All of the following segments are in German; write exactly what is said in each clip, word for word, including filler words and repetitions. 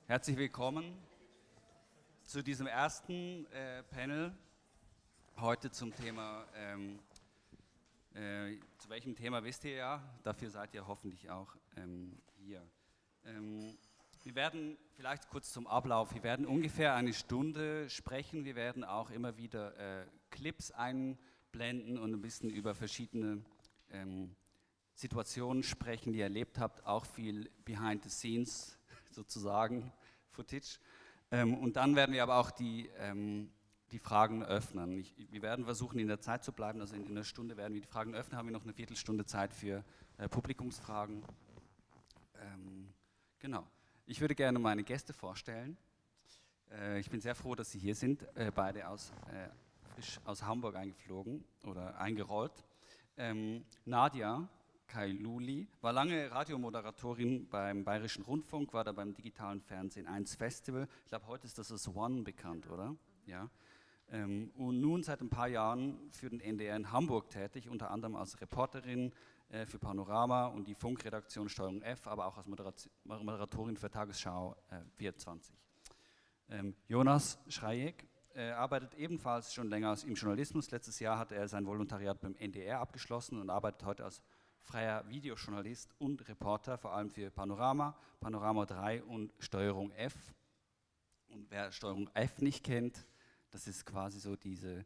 Herzlich willkommen zu diesem ersten äh, Panel, heute zum Thema, ähm, äh, zu welchem Thema wisst ihr ja, dafür seid ihr hoffentlich auch ähm, hier. Ähm, wir werden vielleicht kurz zum Ablauf, wir werden ungefähr eine Stunde sprechen, wir werden auch immer wieder äh, Clips einblenden und ein bisschen über verschiedene ähm, Situationen sprechen, die ihr erlebt habt, auch viel Behind the Scenes sozusagen, Footage. Ähm, und dann werden wir aber auch die, ähm, die Fragen öffnen. Ich, wir werden versuchen, in der Zeit zu bleiben, also in, in einer Stunde werden wir die Fragen öffnen, haben wir noch eine Viertelstunde Zeit für äh, Publikumsfragen. Ähm, genau. Ich würde gerne meine Gäste vorstellen. Äh, ich bin sehr froh, dass Sie hier sind, äh, beide aus, äh, frisch aus Hamburg eingeflogen oder eingerollt. Ähm, Nadia Kailuli war lange Radiomoderatorin beim Bayerischen Rundfunk, war da beim digitalen Fernsehen eins Festival. Ich glaube, heute ist das als One bekannt, oder? Ja. Ähm, und nun seit ein paar Jahren für den N D R in Hamburg tätig, unter anderem als Reporterin äh, für Panorama und die Funkredaktion Steuerung F, aber auch als Moderat Moderatorin für Tagesschau äh, vierundzwanzig. Ähm, Jonas Schreieck äh, arbeitet ebenfalls schon länger im Journalismus. Letztes Jahr hat er sein Volontariat beim N D R abgeschlossen und arbeitet heute als freier Videojournalist und Reporter, vor allem für Panorama, Panorama drei und Steuerung F. Und wer Steuerung F nicht kennt, das ist quasi so diese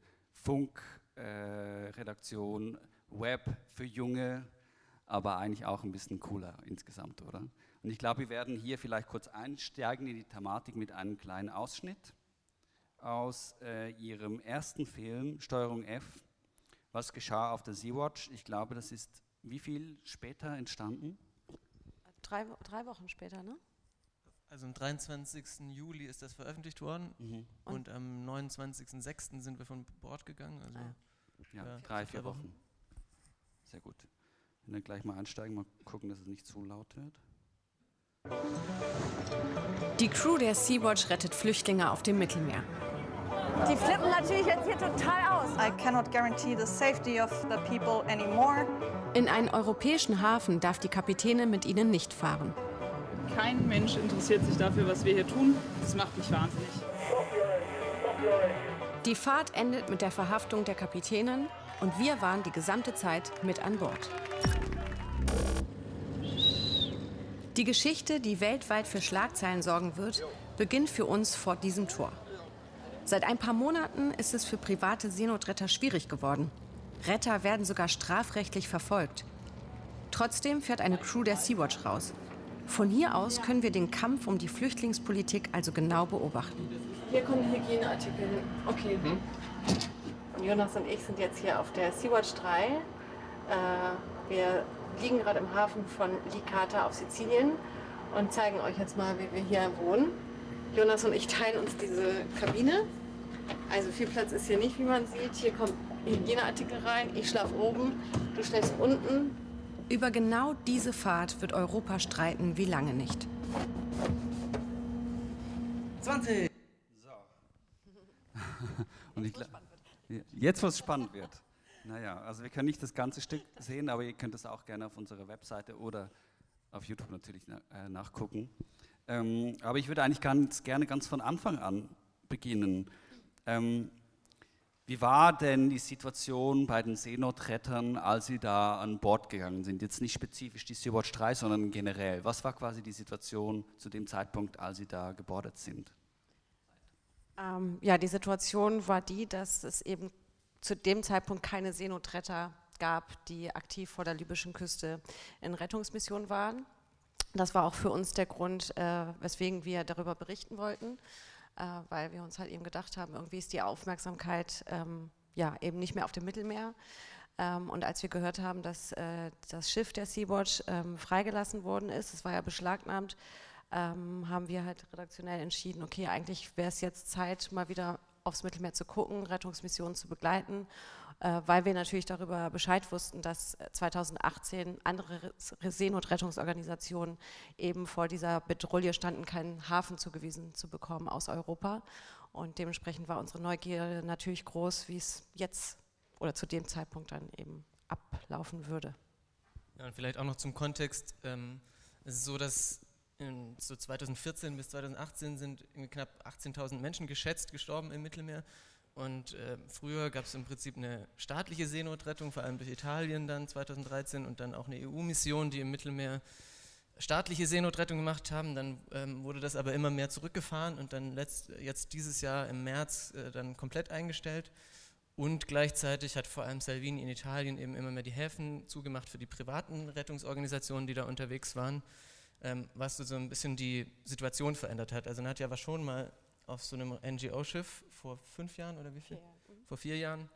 Funkredaktion, äh, Web für Junge, aber eigentlich auch ein bisschen cooler insgesamt, oder? Und ich glaube, wir werden hier vielleicht kurz einsteigen in die Thematik mit einem kleinen Ausschnitt aus äh, ihrem ersten Film, Steuerung F. Was geschah auf der Sea-Watch? Ich glaube, das ist wie viel später entstanden? Drei, drei Wochen später, ne? Also am dreiundzwanzigsten Juli ist das veröffentlicht worden mhm. und, und am neunundzwanzigsten sechsten sind wir von Bord gegangen. Also ah. Ja, ja, drei, vier Wochen. Wochen. Sehr gut. Wir dann gleich mal einsteigen, mal gucken, dass es nicht zu laut wird. Die Crew der Sea-Watch rettet Flüchtlinge auf dem Mittelmeer. Die flippen natürlich jetzt hier total aus. I cannot guarantee the safety of the people anymore. In einen europäischen Hafen darf die Kapitänin mit ihnen nicht fahren. Kein Mensch interessiert sich dafür, was wir hier tun. Das macht mich wahnsinnig. Die Fahrt endet mit der Verhaftung der Kapitänin und wir waren die gesamte Zeit mit an Bord. Die Geschichte, die weltweit für Schlagzeilen sorgen wird, beginnt für uns vor diesem Tor. Seit ein paar Monaten ist es für private Seenotretter schwierig geworden. Retter werden sogar strafrechtlich verfolgt. Trotzdem fährt eine Crew der Sea-Watch raus. Von hier aus können wir den Kampf um die Flüchtlingspolitik also genau beobachten. Hier kommen Hygieneartikel. Okay. Mhm. Und Jonas und ich sind jetzt hier auf der Sea-Watch drei. Äh, wir liegen gerade im Hafen von Licata auf Sizilien und zeigen euch jetzt mal, wie wir hier wohnen. Jonas und ich teilen uns diese Kabine. Also viel Platz ist hier nicht, wie man sieht. Hier kommen Hygieneartikel rein. Ich schlafe oben, du schläfst unten. Über genau diese Fahrt wird Europa streiten wie lange nicht. zwanzig! So. Und ich jetzt, wo es spannend wird. Naja, also wir können nicht das ganze Stück sehen, aber ihr könnt es auch gerne auf unserer Webseite oder auf YouTube natürlich na, äh, nachgucken. Ähm, aber ich würde eigentlich ganz gerne ganz von Anfang an beginnen. Ähm, wie war denn die Situation bei den Seenotrettern, als sie da an Bord gegangen sind? Jetzt nicht spezifisch die Sea-Watch drei, sondern generell. Was war quasi die Situation zu dem Zeitpunkt, als sie da gebordet sind? Ähm, ja, die Situation war die, dass es eben zu dem Zeitpunkt keine Seenotretter gab, die aktiv vor der libyschen Küste in Rettungsmissionen waren. Das war auch für uns der Grund, äh, weswegen wir darüber berichten wollten, äh, weil wir uns halt eben gedacht haben, irgendwie ist die Aufmerksamkeit ähm, ja eben nicht mehr auf dem Mittelmeer. Ähm, und als wir gehört haben, dass äh, das Schiff der Sea-Watch ähm, freigelassen worden ist, es war ja beschlagnahmt, ähm, haben wir halt redaktionell entschieden, okay, eigentlich wäre es jetzt Zeit, mal wieder aufs Mittelmeer zu gucken, Rettungsmissionen zu begleiten, äh, weil wir natürlich darüber Bescheid wussten, dass zweitausendachtzehn andere Seenotrettungsorganisationen eben vor dieser Bedrohung standen, keinen Hafen zugewiesen zu bekommen aus Europa. Und dementsprechend war unsere Neugier natürlich groß, wie es jetzt oder zu dem Zeitpunkt dann eben ablaufen würde. Ja, und vielleicht auch noch zum Kontext. Ähm, es ist so, dass in so zweitausendvierzehn bis zweitausendachtzehn sind knapp achtzehntausend Menschen geschätzt gestorben im Mittelmeer. Und äh, früher gab es im Prinzip eine staatliche Seenotrettung, vor allem durch Italien dann zweitausenddreizehn und dann auch eine E U-Mission, die im Mittelmeer staatliche Seenotrettung gemacht haben. Dann ähm, wurde das aber immer mehr zurückgefahren und dann letzt, jetzt dieses Jahr im März äh, dann komplett eingestellt. Und gleichzeitig hat vor allem Salvini in Italien eben immer mehr die Häfen zugemacht für die privaten Rettungsorganisationen, die da unterwegs waren, ähm, was so ein bisschen die Situation verändert hat. Also Nadja war schon mal auf so einem N G O-Schiff vor fünf Jahren oder wie viel? Vier. Mhm. Vor vier Jahren.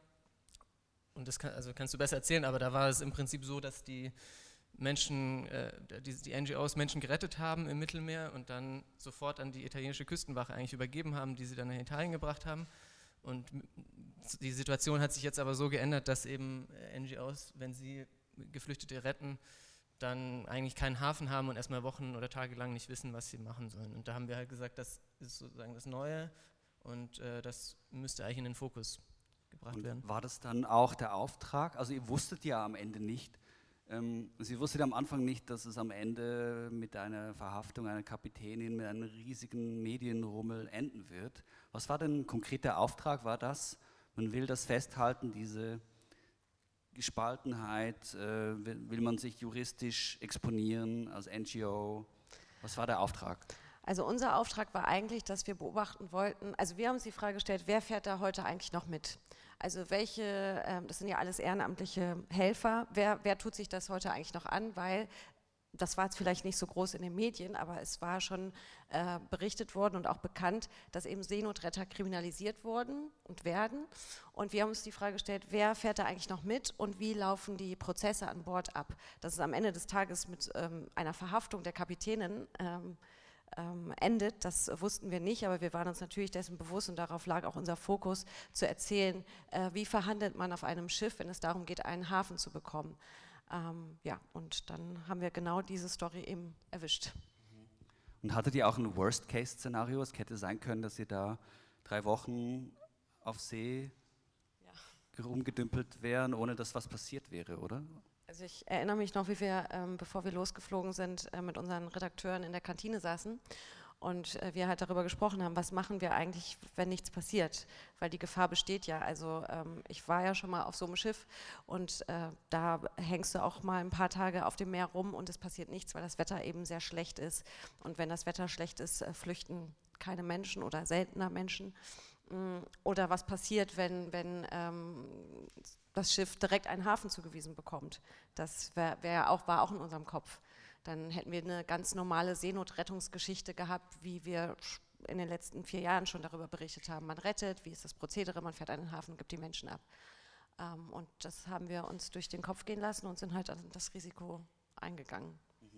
Und das kann, also kannst du besser erzählen, aber da war es im Prinzip so, dass die Menschen, äh, die, die N G Os Menschen gerettet haben im Mittelmeer und dann sofort an die italienische Küstenwache eigentlich übergeben haben, die sie dann nach Italien gebracht haben. Und die Situation hat sich jetzt aber so geändert, dass eben N G Os, wenn sie Geflüchtete retten, dann eigentlich keinen Hafen haben und erstmal Wochen oder Tage lang nicht wissen, was sie machen sollen. Und da haben wir halt gesagt, das ist sozusagen das Neue und äh, das müsste eigentlich in den Fokus gebracht und werden. War das dann auch der Auftrag? Also ihr wusstet ja am Ende nicht, ähm, sie wusstet am Anfang nicht, dass es am Ende mit einer Verhaftung einer Kapitänin, mit einem riesigen Medienrummel enden wird. Was war denn konkret der Auftrag? War das, man will das festhalten, diese Gespaltenheit, äh, will, will man sich juristisch exponieren als N G O? Was war der Auftrag? Also unser Auftrag war eigentlich, dass wir beobachten wollten, also wir haben uns die Frage gestellt, wer fährt da heute eigentlich noch mit? Also welche, äh, das sind ja alles ehrenamtliche Helfer, wer, wer tut sich das heute eigentlich noch an? Weil das war jetzt vielleicht nicht so groß in den Medien, aber es war schon äh, berichtet worden und auch bekannt, dass eben Seenotretter kriminalisiert wurden und werden. Und wir haben uns die Frage gestellt, wer fährt da eigentlich noch mit und wie laufen die Prozesse an Bord ab? Dass es am Ende des Tages mit ähm, einer Verhaftung der Kapitänin ähm, ähm, endet, das wussten wir nicht, aber wir waren uns natürlich dessen bewusst und darauf lag auch unser Fokus, zu erzählen, äh, wie verhandelt man auf einem Schiff, wenn es darum geht, einen Hafen zu bekommen. Ähm, ja, und dann haben wir genau diese Story eben erwischt. Und hattet ihr auch ein Worst-Case-Szenario? Es hätte sein können, dass ihr da drei Wochen auf See ja. rumgedümpelt wären, ohne dass was passiert wäre, oder? Also ich erinnere mich noch, wie wir, ähm, bevor wir losgeflogen sind, äh, mit unseren Redakteuren in der Kantine saßen und äh, wir halt darüber gesprochen haben, was machen wir eigentlich, wenn nichts passiert, weil die Gefahr besteht ja. Also ähm, ich war ja schon mal auf so einem Schiff und äh, da hängst du auch mal ein paar Tage auf dem Meer rum und es passiert nichts, weil das Wetter eben sehr schlecht ist. Und wenn das Wetter schlecht ist, äh, flüchten keine Menschen oder seltener Menschen. Oder was passiert, wenn, wenn ähm, das Schiff direkt einen Hafen zugewiesen bekommt. Das wär, wär auch, war auch in unserem Kopf. Dann hätten wir eine ganz normale Seenotrettungsgeschichte gehabt, wie wir in den letzten vier Jahren schon darüber berichtet haben. Man rettet, wie ist das Prozedere, man fährt einen Hafen, gibt die Menschen ab. Ähm, und das haben wir uns durch den Kopf gehen lassen und sind halt an das Risiko eingegangen.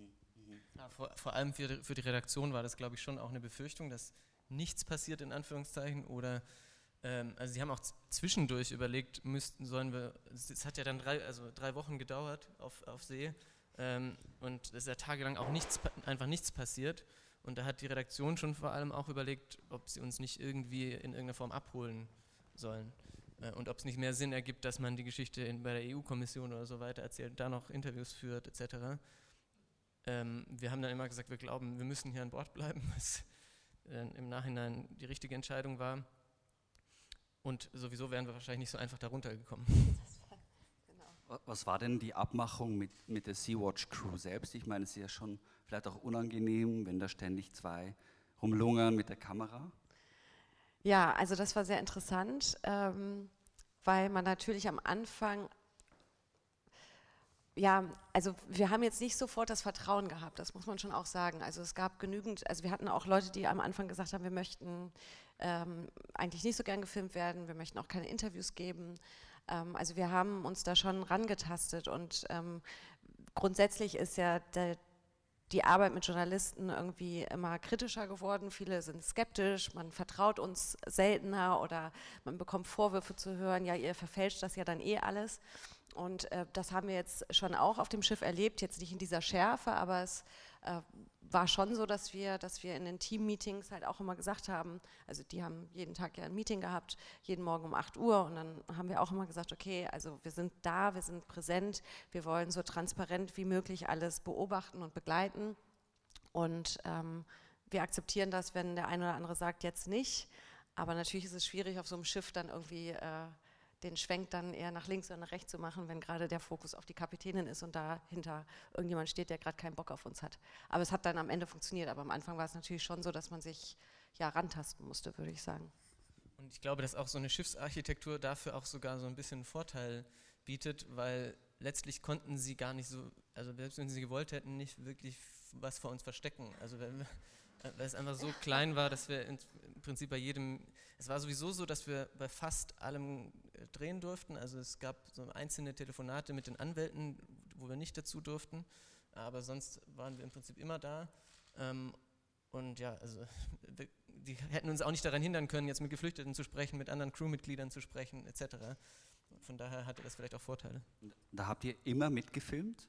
Ja, vor, vor allem für die, für die Redaktion war das, glaube ich, schon auch eine Befürchtung, dass nichts passiert, in Anführungszeichen, oder ähm, also sie haben auch zwischendurch überlegt, müssten, sollen wir, es hat ja dann drei, also drei Wochen gedauert auf, auf See ähm, und es ist ja tagelang auch nichts, einfach nichts passiert und da hat die Redaktion schon vor allem auch überlegt, ob sie uns nicht irgendwie in irgendeiner Form abholen sollen äh, und ob es nicht mehr Sinn ergibt, dass man die Geschichte in, bei der E U-Kommission oder so weiter erzählt, da noch Interviews führt et cetera. Ähm, wir haben dann immer gesagt, wir glauben, wir müssen hier an Bord bleiben, was äh, im Nachhinein die richtige Entscheidung war. Und sowieso wären wir wahrscheinlich nicht so einfach darunter gekommen. Genau. Was war denn die Abmachung mit, mit der Sea-Watch-Crew selbst? Ich meine, es ist ja schon vielleicht auch unangenehm, wenn da ständig zwei rumlungern mit der Kamera. Ja, also das war sehr interessant, ähm, weil man natürlich am Anfang ja, also wir haben jetzt nicht sofort das Vertrauen gehabt, das muss man schon auch sagen. Also es gab genügend, also wir hatten auch Leute, die am Anfang gesagt haben, wir möchten ähm, eigentlich nicht so gern gefilmt werden, wir möchten auch keine Interviews geben. Ähm, also wir haben uns da schon rangetastet und ähm, grundsätzlich ist ja der, die Arbeit mit Journalisten irgendwie immer kritischer geworden. Viele sind skeptisch, man vertraut uns seltener oder man bekommt Vorwürfe zu hören, ja, ihr verfälscht das ja dann eh alles. Und äh, das haben wir jetzt schon auch auf dem Schiff erlebt, jetzt nicht in dieser Schärfe, aber es äh, war schon so, dass wir, dass wir in den Team-Meetings halt auch immer gesagt haben, also die haben jeden Tag ja ein Meeting gehabt, jeden Morgen um acht Uhr und dann haben wir auch immer gesagt, okay, also wir sind da, wir sind präsent, wir wollen so transparent wie möglich alles beobachten und begleiten. Und ähm, wir akzeptieren das, wenn der eine oder andere sagt, jetzt nicht. Aber natürlich ist es schwierig, auf so einem Schiff dann irgendwie äh, den Schwenk dann eher nach links oder nach rechts zu machen, wenn gerade der Fokus auf die Kapitänin ist und dahinter irgendjemand steht, der gerade keinen Bock auf uns hat. Aber es hat dann am Ende funktioniert. Aber am Anfang war es natürlich schon so, dass man sich ja rantasten musste, würde ich sagen. Und ich glaube, dass auch so eine Schiffsarchitektur dafür auch sogar so ein bisschen einen Vorteil bietet, weil letztlich konnten sie gar nicht so, also selbst wenn sie gewollt hätten, nicht wirklich was vor uns verstecken. Also wenn wir, weil es einfach so klein war, dass wir im Prinzip bei jedem, es war sowieso so, dass wir bei fast allem drehen durften, also es gab so einzelne Telefonate mit den Anwälten, wo wir nicht dazu durften, aber sonst waren wir im Prinzip immer da ähm, und ja, also wir, die hätten uns auch nicht daran hindern können, jetzt mit Geflüchteten zu sprechen, mit anderen Crewmitgliedern zu sprechen, et cetera. Von daher hatte das vielleicht auch Vorteile. Da habt ihr immer mitgefilmt?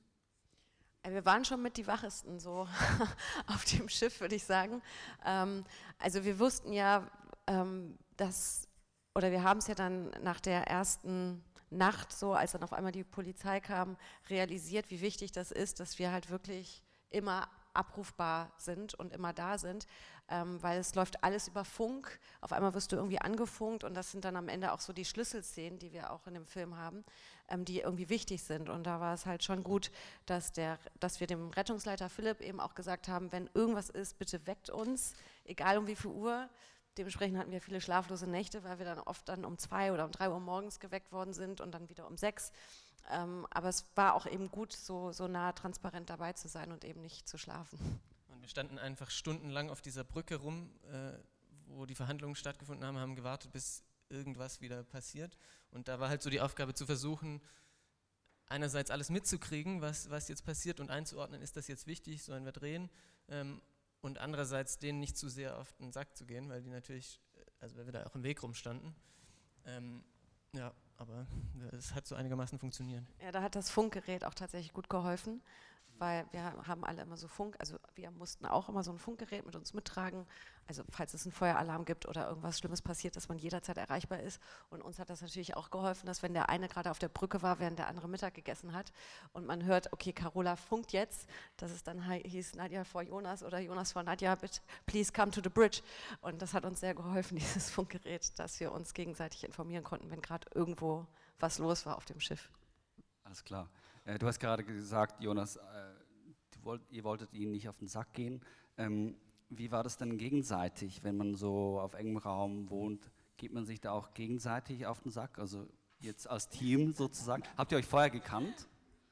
Wir waren schon mit die Wachesten so auf dem Schiff, würde ich sagen. Ähm, also wir wussten ja, ähm, dass, oder wir haben es ja dann nach der ersten Nacht so, als dann auf einmal die Polizei kam, realisiert, wie wichtig das ist, dass wir halt wirklich immer abrufbar sind und immer da sind, ähm, weil es läuft alles über Funk. Auf einmal wirst du irgendwie angefunkt und das sind dann am Ende auch so die Schlüsselszenen, die wir auch in dem Film haben, ähm, die irgendwie wichtig sind. Und da war es halt schon gut, dass, der, dass wir dem Rettungsleiter Philipp eben auch gesagt haben, wenn irgendwas ist, bitte weckt uns, egal um wie viel Uhr. Dementsprechend hatten wir viele schlaflose Nächte, weil wir dann oft dann um zwei oder um drei Uhr morgens geweckt worden sind und dann wieder um sechs. Ähm, aber es war auch eben gut, so, so nah transparent dabei zu sein und eben nicht zu schlafen. Und wir standen einfach stundenlang auf dieser Brücke rum, äh, wo die Verhandlungen stattgefunden haben, haben gewartet, bis irgendwas wieder passiert. Und da war halt so die Aufgabe zu versuchen, einerseits alles mitzukriegen, was, was jetzt passiert und einzuordnen, ist das jetzt wichtig, sollen wir drehen? Ähm, und andererseits denen nicht zu sehr auf den Sack zu gehen, weil die natürlich, also weil wir da auch im Weg rumstanden. Ähm, ja, aber es hat so einigermaßen funktioniert. Ja, da hat das Funkgerät auch tatsächlich gut geholfen, weil wir haben alle immer so Funk, also wir mussten auch immer so ein Funkgerät mit uns mittragen, also falls es einen Feueralarm gibt oder irgendwas Schlimmes passiert, dass man jederzeit erreichbar ist. Und uns hat das natürlich auch geholfen, dass wenn der eine gerade auf der Brücke war, während der andere Mittag gegessen hat und man hört, okay, Carola funkt jetzt, dass es dann hieß Nadja vor Jonas oder Jonas vor Nadja, please come to the bridge. Und das hat uns sehr geholfen, dieses Funkgerät, dass wir uns gegenseitig informieren konnten, wenn gerade irgendwo was los war auf dem Schiff. Alles klar. Äh, du hast gerade gesagt, Jonas, äh, du wollt, ihr wolltet ihnen nicht auf den Sack gehen. Ähm, wie war das denn gegenseitig, wenn man so auf engem Raum wohnt? Geht man sich da auch gegenseitig auf den Sack? Also jetzt als Team sozusagen. Habt ihr euch vorher gekannt?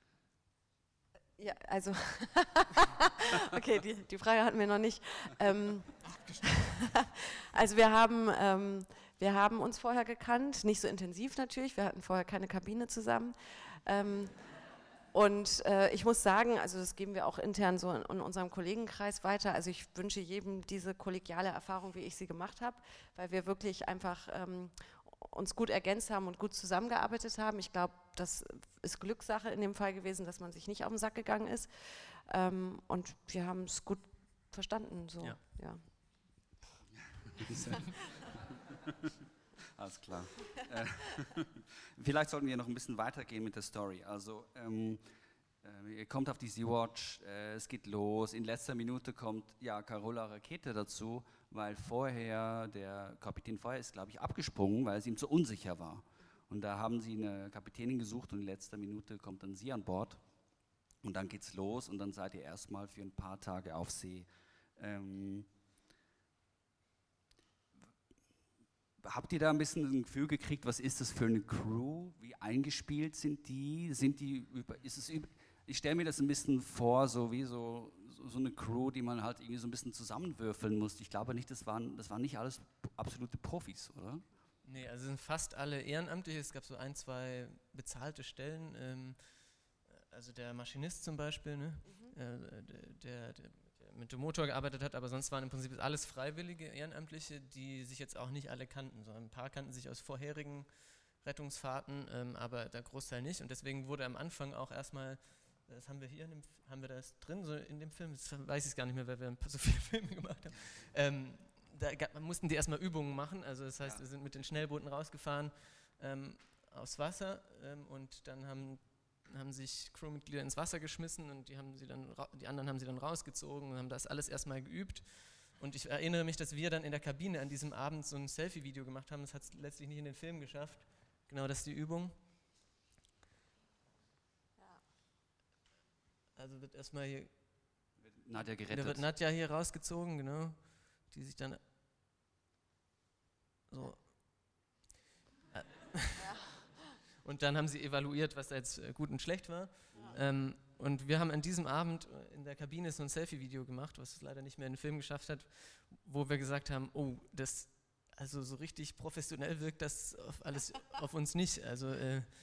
Ja, also, okay, die, die Frage hatten wir noch nicht. Ähm, also wir haben, ähm, wir haben uns vorher gekannt, nicht so intensiv natürlich, wir hatten vorher keine Kabine zusammen. Ähm, und äh, ich muss sagen, also das geben wir auch intern so in, in unserem Kollegenkreis weiter, also ich wünsche jedem diese kollegiale Erfahrung, wie ich sie gemacht habe, weil wir wirklich einfach ähm, uns gut ergänzt haben und gut zusammengearbeitet haben. Ich glaube, das ist Glückssache in dem Fall gewesen, dass man sich nicht auf den Sack gegangen ist. Ähm, und wir haben es gut verstanden. So. Ja. Ja. Alles klar. äh, vielleicht sollten wir noch ein bisschen weitergehen mit der Story. Also ähm, äh, ihr kommt auf die Sea-Watch, äh, es geht los. In letzter Minute kommt ja Carola Rakete dazu, weil vorher der Kapitän vorher ist, glaube ich, abgesprungen, weil es ihm zu unsicher war. Und da haben sie eine Kapitänin gesucht und in letzter Minute kommt dann sie an Bord. Und dann geht's los und dann seid ihr erstmal für ein paar Tage auf See. Ähm, Habt ihr da ein bisschen ein Gefühl gekriegt, was ist das für eine Crew? Wie eingespielt sind die? Sind die über, ist es über, ich stelle mir das ein bisschen vor, so wie so, so, so eine Crew, die man halt irgendwie so ein bisschen zusammenwürfeln muss. Ich glaube nicht, das waren, das waren nicht alles absolute Profis, oder? Nee, also sind fast alle Ehrenamtliche. Es gab so ein, zwei bezahlte Stellen. Ähm, also der Maschinist zum Beispiel, ne? Mhm. äh, der, der, der mit dem Motor gearbeitet hat, aber sonst waren im Prinzip alles Freiwillige, Ehrenamtliche, die sich jetzt auch nicht alle kannten, sondern ein paar kannten sich aus vorherigen Rettungsfahrten, ähm, aber der Großteil nicht und deswegen wurde am Anfang auch erstmal, das haben wir hier, in dem, haben wir das drin, so in dem Film, das weiß ich gar nicht mehr, weil wir so viele Filme gemacht haben, ähm, da gab, mussten die erstmal Übungen machen, also das heißt, ja. wir sind mit den Schnellbooten rausgefahren ähm, aufs Wasser ähm, und dann haben haben sich Crewmitglieder ins Wasser geschmissen und die, haben sie dann, die anderen haben sie dann rausgezogen und haben das alles erstmal geübt. Und ich erinnere mich, dass wir dann in der Kabine an diesem Abend so ein Selfie-Video gemacht haben. Das hat es letztlich nicht in den Film geschafft. Genau, das ist die Übung. Also wird erstmal hier Nadja gerettet. Da wird Nadja hier rausgezogen, genau, die sich dann so. Ja. Und dann haben sie evaluiert, was da jetzt gut und schlecht war. Ja. Ähm, und wir haben an diesem Abend in der Kabine so ein Selfie-Video gemacht, was es leider nicht mehr in den Film geschafft hat, wo wir gesagt haben, oh, das, also so richtig professionell wirkt das auf alles auf uns nicht. Also äh, ja.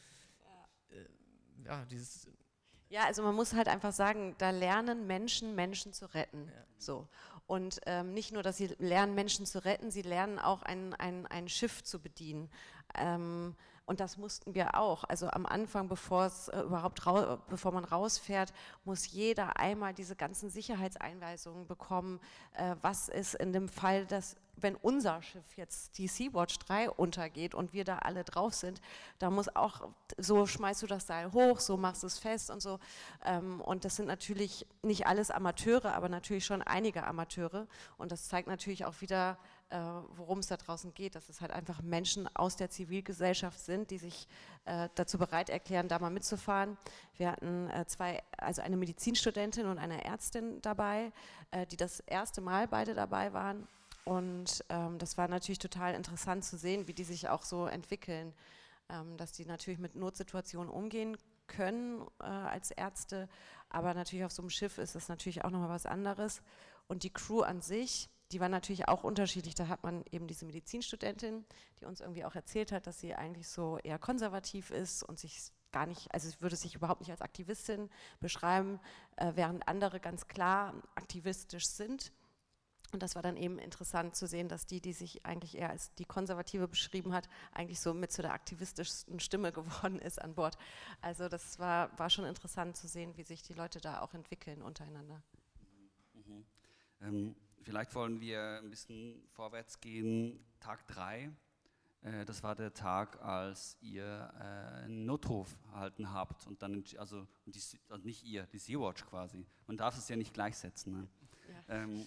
Äh, ja, dieses. Ja, also man muss halt einfach sagen, da lernen Menschen, Menschen zu retten. Ja. So. Und ähm, nicht nur, dass sie lernen, Menschen zu retten, sie lernen auch ein, ein, ein Schiff zu bedienen. Ähm, und das mussten wir auch. Also am Anfang, bevor es äh, überhaupt rau- bevor man rausfährt, muss jeder einmal diese ganzen Sicherheitseinweisungen bekommen. Äh, was ist in dem Fall, dass wenn unser Schiff jetzt die Sea-Watch drei untergeht und wir da alle drauf sind, da muss auch, so schmeißt du das Seil hoch, so machst du es fest und so. Ähm, und das sind natürlich nicht alles Amateure, aber natürlich schon einige Amateure. Und das zeigt natürlich auch wieder, äh, worum es da draußen geht, dass es halt einfach Menschen aus der Zivilgesellschaft sind, die sich äh, dazu bereit erklären, da mal mitzufahren. Wir hatten äh, zwei, also eine Medizinstudentin und eine Ärztin dabei, äh, die das erste Mal beide dabei waren. Und ähm, das war natürlich total interessant zu sehen, wie die sich auch so entwickeln, ähm, dass die natürlich mit Notsituationen umgehen können äh, als Ärzte, aber natürlich auf so einem Schiff ist das natürlich auch nochmal was anderes. Und die Crew an sich, die war natürlich auch unterschiedlich. Da hat man eben diese Medizinstudentin, die uns irgendwie auch erzählt hat, dass sie eigentlich so eher konservativ ist und sich gar nicht, also würde sich überhaupt nicht als Aktivistin beschreiben, äh, während andere ganz klar aktivistisch sind. Und das war dann eben interessant zu sehen, dass die, die sich eigentlich eher als die Konservative beschrieben hat, eigentlich so mit zu der aktivistischsten Stimme geworden ist an Bord. Also das war, war schon interessant zu sehen, wie sich die Leute da auch entwickeln untereinander. Mhm. Ähm, vielleicht wollen wir ein bisschen vorwärts gehen. Tag drei, äh, das war der Tag, als ihr äh, einen Notruf erhalten habt. Und dann, also, die, also nicht ihr, die Sea-Watch quasi. Man darf es ja nicht gleichsetzen. Ne? Ja. Ähm,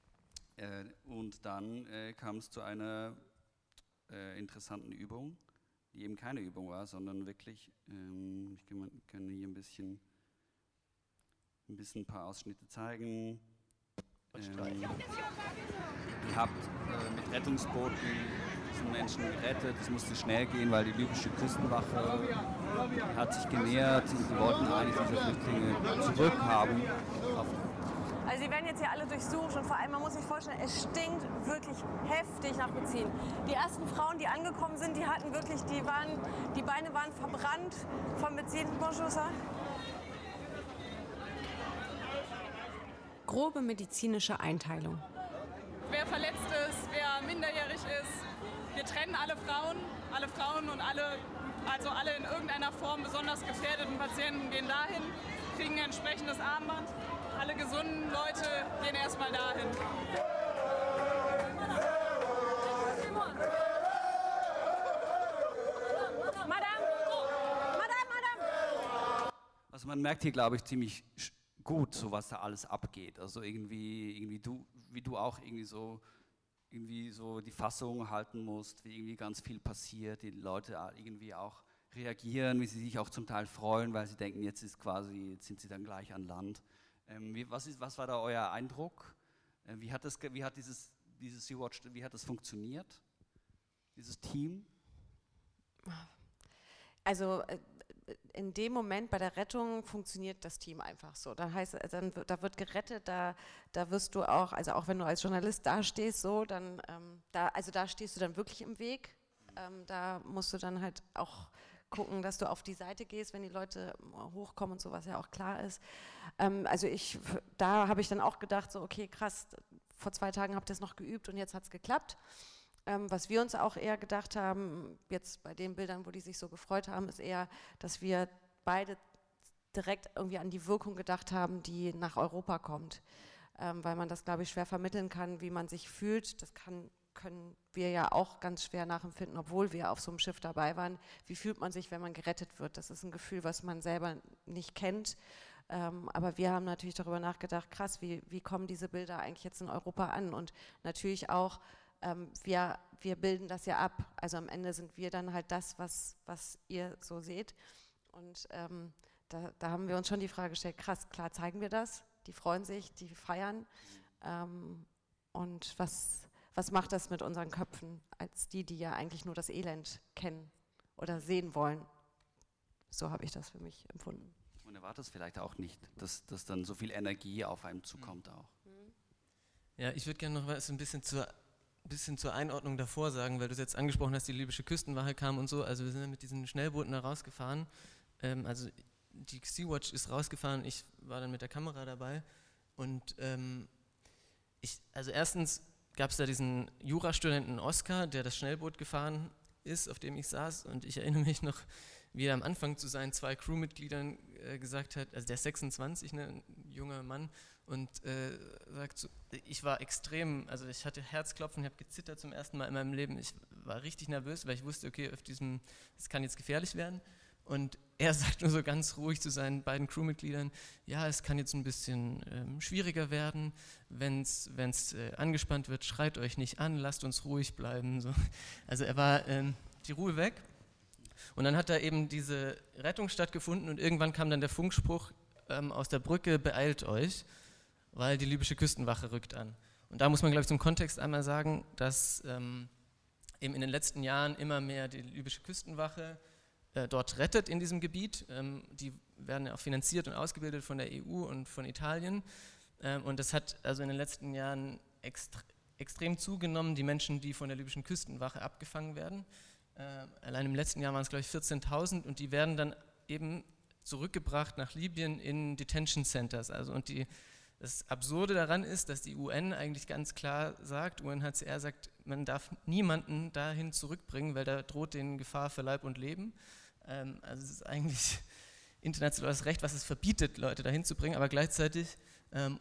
Äh, und dann äh, kam es zu einer äh, interessanten Übung, die eben keine Übung war, sondern wirklich, ähm, ich kann, kann hier ein bisschen, ein bisschen ein paar Ausschnitte zeigen. Ähm, ihr habt äh, mit Rettungsbooten diesen Menschen gerettet, es musste schnell gehen, weil die libysche Küstenwache hat sich genähert und sie wollten eigentlich diese Flüchtlinge zurückhaben. Auf Also sie werden jetzt hier alle durchsucht und vor allem, man muss sich vorstellen, es stinkt wirklich heftig nach Benzin. Die ersten Frauen, die angekommen sind, die hatten wirklich, die waren, die Beine waren verbrannt vom Benzin. Bonjour, ça. Grobe medizinische Einteilung. Wer verletzt ist, wer minderjährig ist. Wir trennen alle Frauen, alle Frauen und alle, also alle in irgendeiner Form besonders gefährdeten Patienten gehen dahin, kriegen ein entsprechendes Armband. Alle gesunden Leute gehen erstmal dahin. Madame! Madame, Madame! Also man merkt hier, glaube ich, ziemlich gut, so was da alles abgeht. Also irgendwie, irgendwie du, wie du auch irgendwie so, irgendwie so die Fassung halten musst, wie irgendwie ganz viel passiert, die Leute irgendwie auch reagieren, wie sie sich auch zum Teil freuen, weil sie denken, jetzt ist quasi, jetzt sind sie dann gleich an Land. Ähm, wie, was, ist, was war da euer Eindruck? Äh, wie hat, das, wie hat dieses, dieses Sea-Watch, wie hat das funktioniert? Dieses Team? Also in dem Moment bei der Rettung funktioniert das Team einfach so. Da heißt, dann, da wird gerettet, da, da wirst du auch, also auch wenn du als Journalist da stehst, so, dann, ähm, da, also da stehst du dann wirklich im Weg. Ähm, da musst du dann halt auch gucken, dass du auf die Seite gehst, wenn die Leute hochkommen und so, was ja auch klar ist. Ähm, also ich, da habe ich dann auch gedacht, so okay, krass, vor zwei Tagen habt ihr es noch geübt und jetzt hat es geklappt. Ähm, was wir uns auch eher gedacht haben, jetzt bei den Bildern, wo die sich so gefreut haben, ist eher, dass wir beide direkt irgendwie an die Wirkung gedacht haben, die nach Europa kommt. Ähm, weil man das, glaube ich, schwer vermitteln kann, wie man sich fühlt. Das kann können wir ja auch ganz schwer nachempfinden, obwohl wir auf so einem Schiff dabei waren. Wie fühlt man sich, wenn man gerettet wird? Das ist ein Gefühl, was man selber nicht kennt. Ähm, aber wir haben natürlich darüber nachgedacht, krass, wie, wie kommen diese Bilder eigentlich jetzt in Europa an? Und natürlich auch, ähm, wir, wir bilden das ja ab. Also am Ende sind wir dann halt das, was, was ihr so seht. Und ähm, da, da haben wir uns schon die Frage gestellt, krass, klar zeigen wir das, die freuen sich, die feiern. Ähm, und was, was macht das mit unseren Köpfen, als die, die ja eigentlich nur das Elend kennen oder sehen wollen? So habe ich das für mich empfunden. Man erwartet es vielleicht auch nicht, dass, dass dann so viel Energie auf einem zukommt auch. Ja, ich würde gerne noch was ein bisschen zur, bisschen zur Einordnung davor sagen, weil du es jetzt angesprochen hast, die libysche Küstenwache kam und so. Also wir sind mit diesen Schnellbooten da rausgefahren. Ähm, also die Sea-Watch ist rausgefahren, ich war dann mit der Kamera dabei. Und ähm, ich, also erstens gab es da diesen Jurastudenten Oscar, der das Schnellboot gefahren ist, auf dem ich saß. Und ich erinnere mich noch, wie er am Anfang zu seinen zwei Crewmitgliedern äh, gesagt hat, also der ist sechsundzwanzig, ne, ein junger Mann, und äh, sagt so, ich war extrem, also ich hatte Herzklopfen, ich habe gezittert zum ersten Mal in meinem Leben, ich war richtig nervös, weil ich wusste, okay, auf diesem, das kann jetzt gefährlich werden. Und er sagt nur so ganz ruhig zu seinen beiden Crewmitgliedern, ja, es kann jetzt ein bisschen ähm, schwieriger werden, wenn es äh, angespannt wird, schreit euch nicht an, lasst uns ruhig bleiben. So. Also er war ähm, die Ruhe weg. Und dann hat da eben diese Rettung stattgefunden und irgendwann kam dann der Funkspruch ähm, aus der Brücke, beeilt euch, weil die libysche Küstenwache rückt an. Und da muss man, glaube ich, zum Kontext einmal sagen, dass ähm, eben in den letzten Jahren immer mehr die libysche Küstenwache äh, dort rettet in diesem Gebiet. Ähm, die werden ja auch finanziert und ausgebildet von der E U und von Italien. Ähm, und das hat also in den letzten Jahren extre- extrem zugenommen, die Menschen, die von der libyschen Küstenwache abgefangen werden. Äh, allein im letzten Jahr waren es, glaube ich, vierzehntausend und die werden dann eben zurückgebracht nach Libyen in Detention Centers. Also, und die, das Absurde daran ist, dass die U N eigentlich ganz klar sagt, U N H C R sagt, man darf niemanden dahin zurückbringen, weil da droht denen Gefahr für Leib und Leben. Ähm, also es ist eigentlich internationales Recht, was es verbietet, Leute dahin zu bringen, aber gleichzeitig ähm,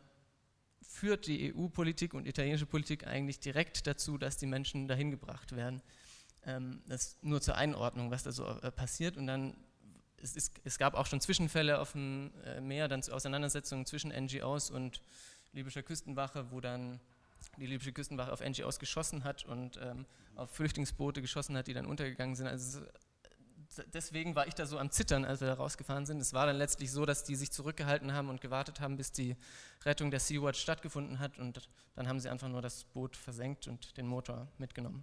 führt die E U-Politik und italienische Politik eigentlich direkt dazu, dass die Menschen dahin gebracht werden. Ähm, das nur zur Einordnung, was da so äh, passiert. Und dann, es, ist, es gab auch schon Zwischenfälle auf dem äh, Meer, dann Auseinandersetzungen zwischen N G Os und libyscher Küstenwache, wo dann die libysche Küstenwache auf N G Os geschossen hat und ähm, auf Flüchtlingsboote geschossen hat, die dann untergegangen sind. Also deswegen war ich da so am Zittern, als wir da rausgefahren sind. Es war dann letztlich so, dass die sich zurückgehalten haben und gewartet haben, bis die Rettung der Sea-Watch stattgefunden hat, und dann haben sie einfach nur das Boot versenkt und den Motor mitgenommen.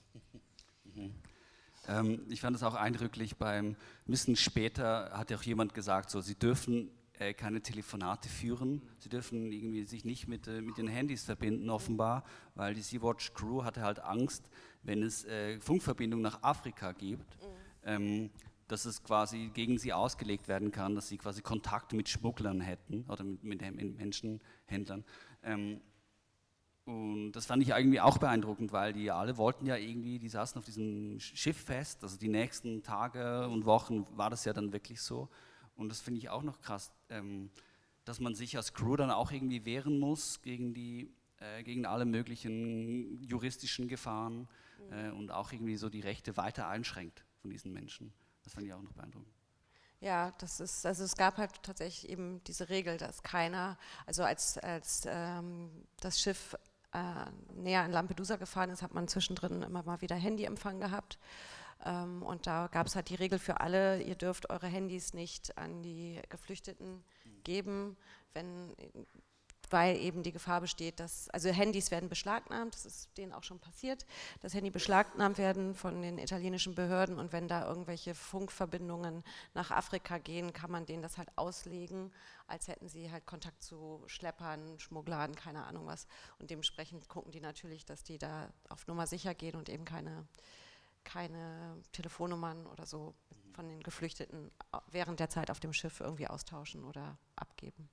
Mhm. Ähm, ich fand es auch eindrücklich, beim ein bisschen später hat ja auch jemand gesagt, so, sie dürfen äh, keine Telefonate führen, sie dürfen irgendwie sich nicht mit, äh, mit den Handys verbinden offenbar, weil die Sea-Watch Crew hatte halt Angst, wenn es äh, Funkverbindungen nach Afrika gibt, mhm. ähm, dass es quasi gegen sie ausgelegt werden kann, dass sie quasi Kontakt mit Schmugglern hätten oder mit, mit, mit Menschenhändlern. Ähm, Und das fand ich irgendwie auch beeindruckend, weil die alle wollten ja irgendwie, die saßen auf diesem Schiff fest, also die nächsten Tage und Wochen war das ja dann wirklich so. Und das finde ich auch noch krass, ähm, dass man sich als Crew dann auch irgendwie wehren muss gegen, die, äh, gegen alle möglichen juristischen Gefahren mhm. äh, und auch irgendwie so die Rechte weiter einschränkt von diesen Menschen. Das fand ich auch noch beeindruckend. Ja, das ist, also es gab halt tatsächlich eben diese Regel, dass keiner, also als, als ähm, das Schiff Äh, näher an Lampedusa gefahren ist, hat man zwischendrin immer mal wieder Handyempfang gehabt. Ähm, und da gab es halt die Regel für alle, ihr dürft eure Handys nicht an die Geflüchteten geben, wenn, weil eben die Gefahr besteht, dass, also Handys werden beschlagnahmt, das ist denen auch schon passiert, dass Handy beschlagnahmt werden von den italienischen Behörden, und wenn da irgendwelche Funkverbindungen nach Afrika gehen, kann man denen das halt auslegen, als hätten sie halt Kontakt zu Schleppern, Schmugglern, keine Ahnung was. Und dementsprechend gucken die natürlich, dass die da auf Nummer sicher gehen und eben keine, keine Telefonnummern oder so von den Geflüchteten während der Zeit auf dem Schiff irgendwie austauschen oder abgeben.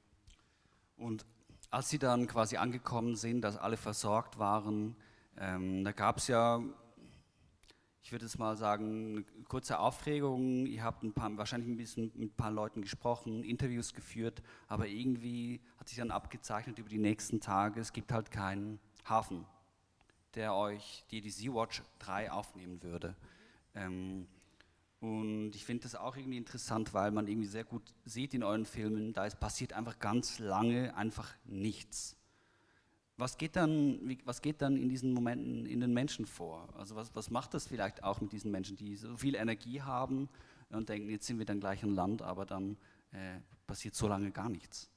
Und als sie dann quasi angekommen sind, dass alle versorgt waren, ähm, da gab es ja, ich würde jetzt mal sagen, eine kurze Aufregung. Ihr habt ein paar, wahrscheinlich ein bisschen mit ein paar Leuten gesprochen, Interviews geführt, aber irgendwie hat sich dann abgezeichnet über die nächsten Tage, es gibt halt keinen Hafen der euch, die die Sea-Watch drei aufnehmen würde. Ähm, und ich finde das auch irgendwie interessant, weil man irgendwie sehr gut sieht in euren Filmen, da ist passiert einfach ganz lange einfach nichts. Was geht dann, wie, was geht dann in diesen Momenten in den Menschen vor? Also was, was macht das vielleicht auch mit diesen Menschen, die so viel Energie haben und denken, jetzt sind wir dann gleich an Land, aber dann äh, passiert so lange gar nichts?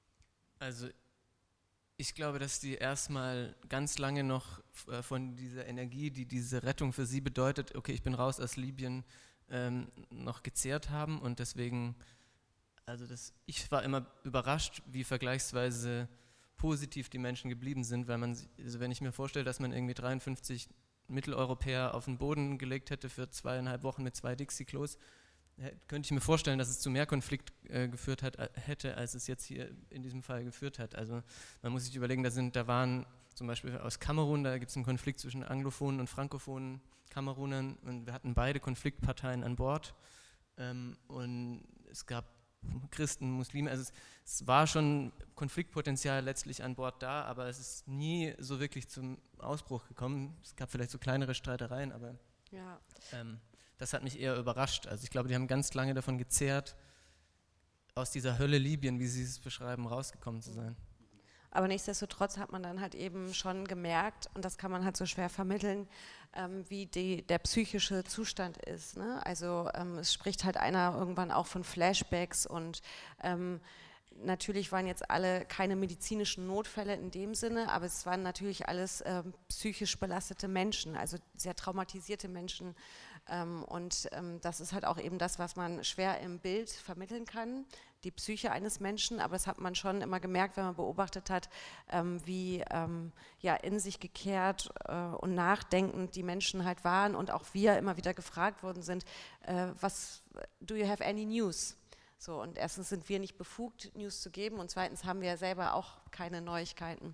Also ich glaube, dass die erstmal ganz lange noch äh, von dieser Energie, die diese Rettung für sie bedeutet, okay, ich bin raus aus Libyen, ähm, noch gezehrt haben und deswegen, also das, ich war immer überrascht, wie vergleichsweise positiv die Menschen geblieben sind, weil man, also wenn ich mir vorstelle, dass man irgendwie dreiundfünfzig Mitteleuropäer auf den Boden gelegt hätte für zweieinhalb Wochen mit zwei Dixie-Klos, könnte ich mir vorstellen, dass es zu mehr Konflikt äh, geführt hat, äh, hätte, als es jetzt hier in diesem Fall geführt hat. Also man muss sich überlegen, da, sind, da waren zum Beispiel aus Kamerun, da gibt es einen Konflikt zwischen anglophonen und frankophonen Kamerunern und wir hatten beide Konfliktparteien an Bord ähm, und es gab Christen, Muslime, also es, es war schon Konfliktpotenzial letztlich an Bord da, aber es ist nie so wirklich zum Ausbruch gekommen. Es gab vielleicht so kleinere Streitereien, aber Ja. ähm, das hat mich eher überrascht. Also ich glaube, die haben ganz lange davon gezehrt, aus dieser Hölle Libyen, wie sie es beschreiben, rausgekommen zu sein. Aber nichtsdestotrotz hat man dann halt eben schon gemerkt, und das kann man halt so schwer vermitteln, ähm, wie die, der psychische Zustand ist. Ne? Also ähm, es spricht halt einer irgendwann auch von Flashbacks und ähm, natürlich waren jetzt alle keine medizinischen Notfälle in dem Sinne, aber es waren natürlich alles ähm, psychisch belastete Menschen, also sehr traumatisierte Menschen. Ähm, und ähm, das ist halt auch eben das, was man schwer im Bild vermitteln kann, die Psyche eines Menschen, aber das hat man schon immer gemerkt, wenn man beobachtet hat, ähm, wie ähm, ja, in sich gekehrt äh, und nachdenkend die Menschen halt waren und auch wir immer wieder gefragt worden sind, äh, was, do you have any news? So, und erstens sind wir nicht befugt, News zu geben und zweitens haben wir selber auch keine Neuigkeiten.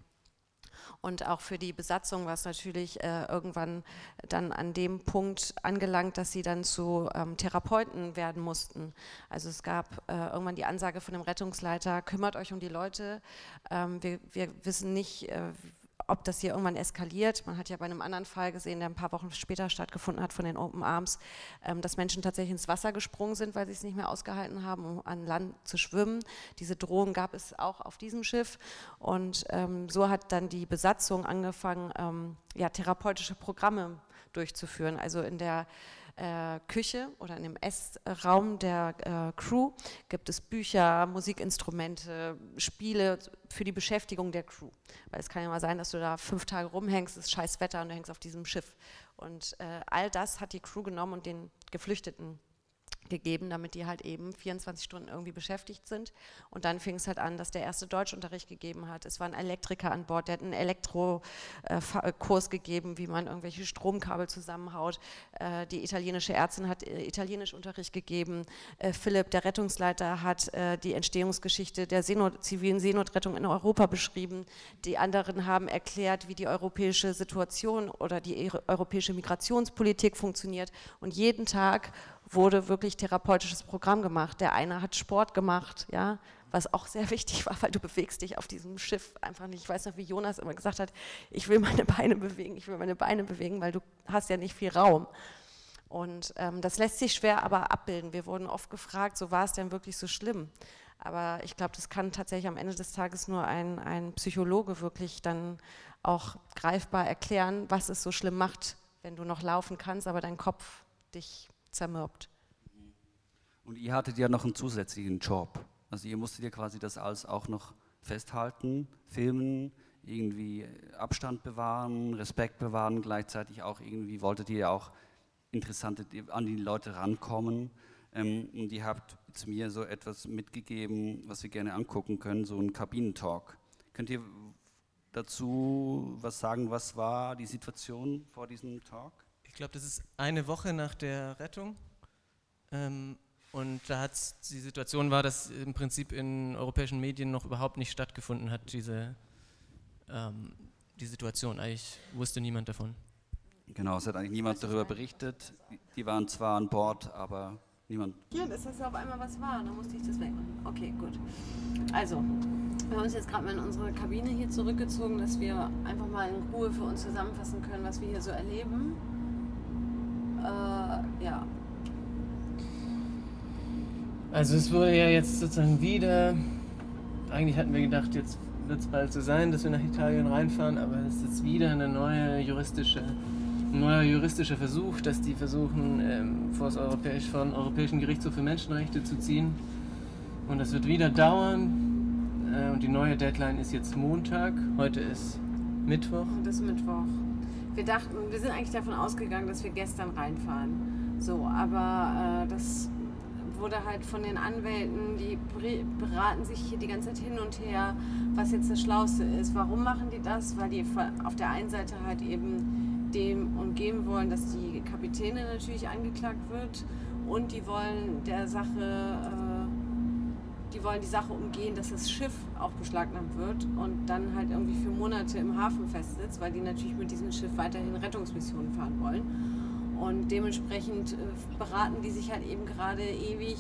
Und auch für die Besatzung war es natürlich äh, irgendwann dann an dem Punkt angelangt, dass sie dann zu ähm, Therapeuten werden mussten. Also es gab äh, irgendwann die Ansage von dem Rettungsleiter, kümmert euch um die Leute, ähm, wir, wir wissen nicht, äh, ob das hier irgendwann eskaliert. Man hat ja bei einem anderen Fall gesehen, der ein paar Wochen später stattgefunden hat von den Open Arms, ähm, dass Menschen tatsächlich ins Wasser gesprungen sind, weil sie es nicht mehr ausgehalten haben, um an Land zu schwimmen. Diese Drohung gab es auch auf diesem Schiff und ähm, so hat dann die Besatzung angefangen, ähm, ja, therapeutische Programme durchzuführen. Also in der Äh, Küche oder in dem Essraum der äh, Crew gibt es Bücher, Musikinstrumente, Spiele für die Beschäftigung der Crew. Weil es kann ja mal sein, dass du da fünf Tage rumhängst, es ist scheiß Wetter und du hängst auf diesem Schiff. Und äh, all das hat die Crew genommen und den Geflüchteten gegeben, damit die halt eben vierundzwanzig Stunden irgendwie beschäftigt sind. Und dann fing es halt an, dass der erste Deutschunterricht gegeben hat. Es war ein Elektriker an Bord, der hat einen Elektrokurs gegeben, wie man irgendwelche Stromkabel zusammenhaut. Äh, die italienische Ärztin hat äh, Italienischunterricht gegeben. Äh, Philipp, der Rettungsleiter, hat äh, die Entstehungsgeschichte der Seenot- zivilen Seenotrettung in Europa beschrieben. Die anderen haben erklärt, wie die europäische Situation oder die europäische Migrationspolitik funktioniert. Und jeden Tag wurde wirklich therapeutisches Programm gemacht. Der eine hat Sport gemacht, ja, was auch sehr wichtig war, weil du bewegst dich auf diesem Schiff einfach nicht. Ich weiß noch, wie Jonas immer gesagt hat, ich will meine Beine bewegen, ich will meine Beine bewegen, weil du hast ja nicht viel Raum. Und ähm, das lässt sich schwer aber abbilden. Wir wurden oft gefragt, so war es denn wirklich so schlimm? Aber ich glaube, das kann tatsächlich am Ende des Tages nur ein, ein Psychologe wirklich dann auch greifbar erklären, was es so schlimm macht, wenn du noch laufen kannst, aber dein Kopf dich zermürbt. Und ihr hattet ja noch einen zusätzlichen Job. Also ihr musstet ja quasi das alles auch noch festhalten, filmen, irgendwie Abstand bewahren, Respekt bewahren, gleichzeitig auch irgendwie wolltet ihr ja auch interessante an die Leute rankommen. Ähm, und ihr habt zu mir so etwas mitgegeben, was wir gerne angucken können, so ein Kabinentalk. Könnt ihr dazu was sagen, was war die Situation vor diesem Talk? Ich glaube, das ist eine Woche nach der Rettung ähm, und da hat's, die Situation war, dass im Prinzip in europäischen Medien noch überhaupt nicht stattgefunden hat, diese ähm, die Situation. Eigentlich wusste niemand davon. Genau, es hat eigentlich niemand darüber berichtet. Die waren zwar an Bord, aber niemand... Ja, das ist auf einmal was war, dann musste ich das wegmachen. Okay, gut. Also, Wir haben uns jetzt gerade mal in unsere Kabine hier zurückgezogen, dass wir einfach mal in Ruhe für uns zusammenfassen können, was wir hier so erleben. Äh, ja. Also es wurde ja jetzt sozusagen wieder, eigentlich hatten wir gedacht, jetzt wird es bald so sein, dass wir nach Italien reinfahren, aber es ist jetzt wieder eine neue juristische, ein neuer juristischer Versuch, dass die versuchen, ähm, vor das Europäisch, vor den Europäischen Gerichtshof für Menschenrechte zu ziehen. Und das wird wieder dauern. Äh, und die neue Deadline ist jetzt Montag. Heute ist Mittwoch. Und das ist Mittwoch. Wir dachten, wir sind eigentlich davon ausgegangen, dass wir gestern reinfahren. So, aber äh, das wurde halt von den Anwälten, die beraten sich hier die ganze Zeit hin und her, was jetzt das Schlauste ist. Warum machen die das? Weil die auf der einen Seite halt eben dem umgehen wollen, dass die Kapitänin natürlich angeklagt wird, und die wollen der Sache, äh, die wollen die Sache umgehen, dass das Schiff auch beschlagnahmt wird und dann halt irgendwie für Monate im Hafen festsitzt, weil die natürlich mit diesem Schiff weiterhin Rettungsmissionen fahren wollen. Und dementsprechend äh, beraten die sich halt eben gerade ewig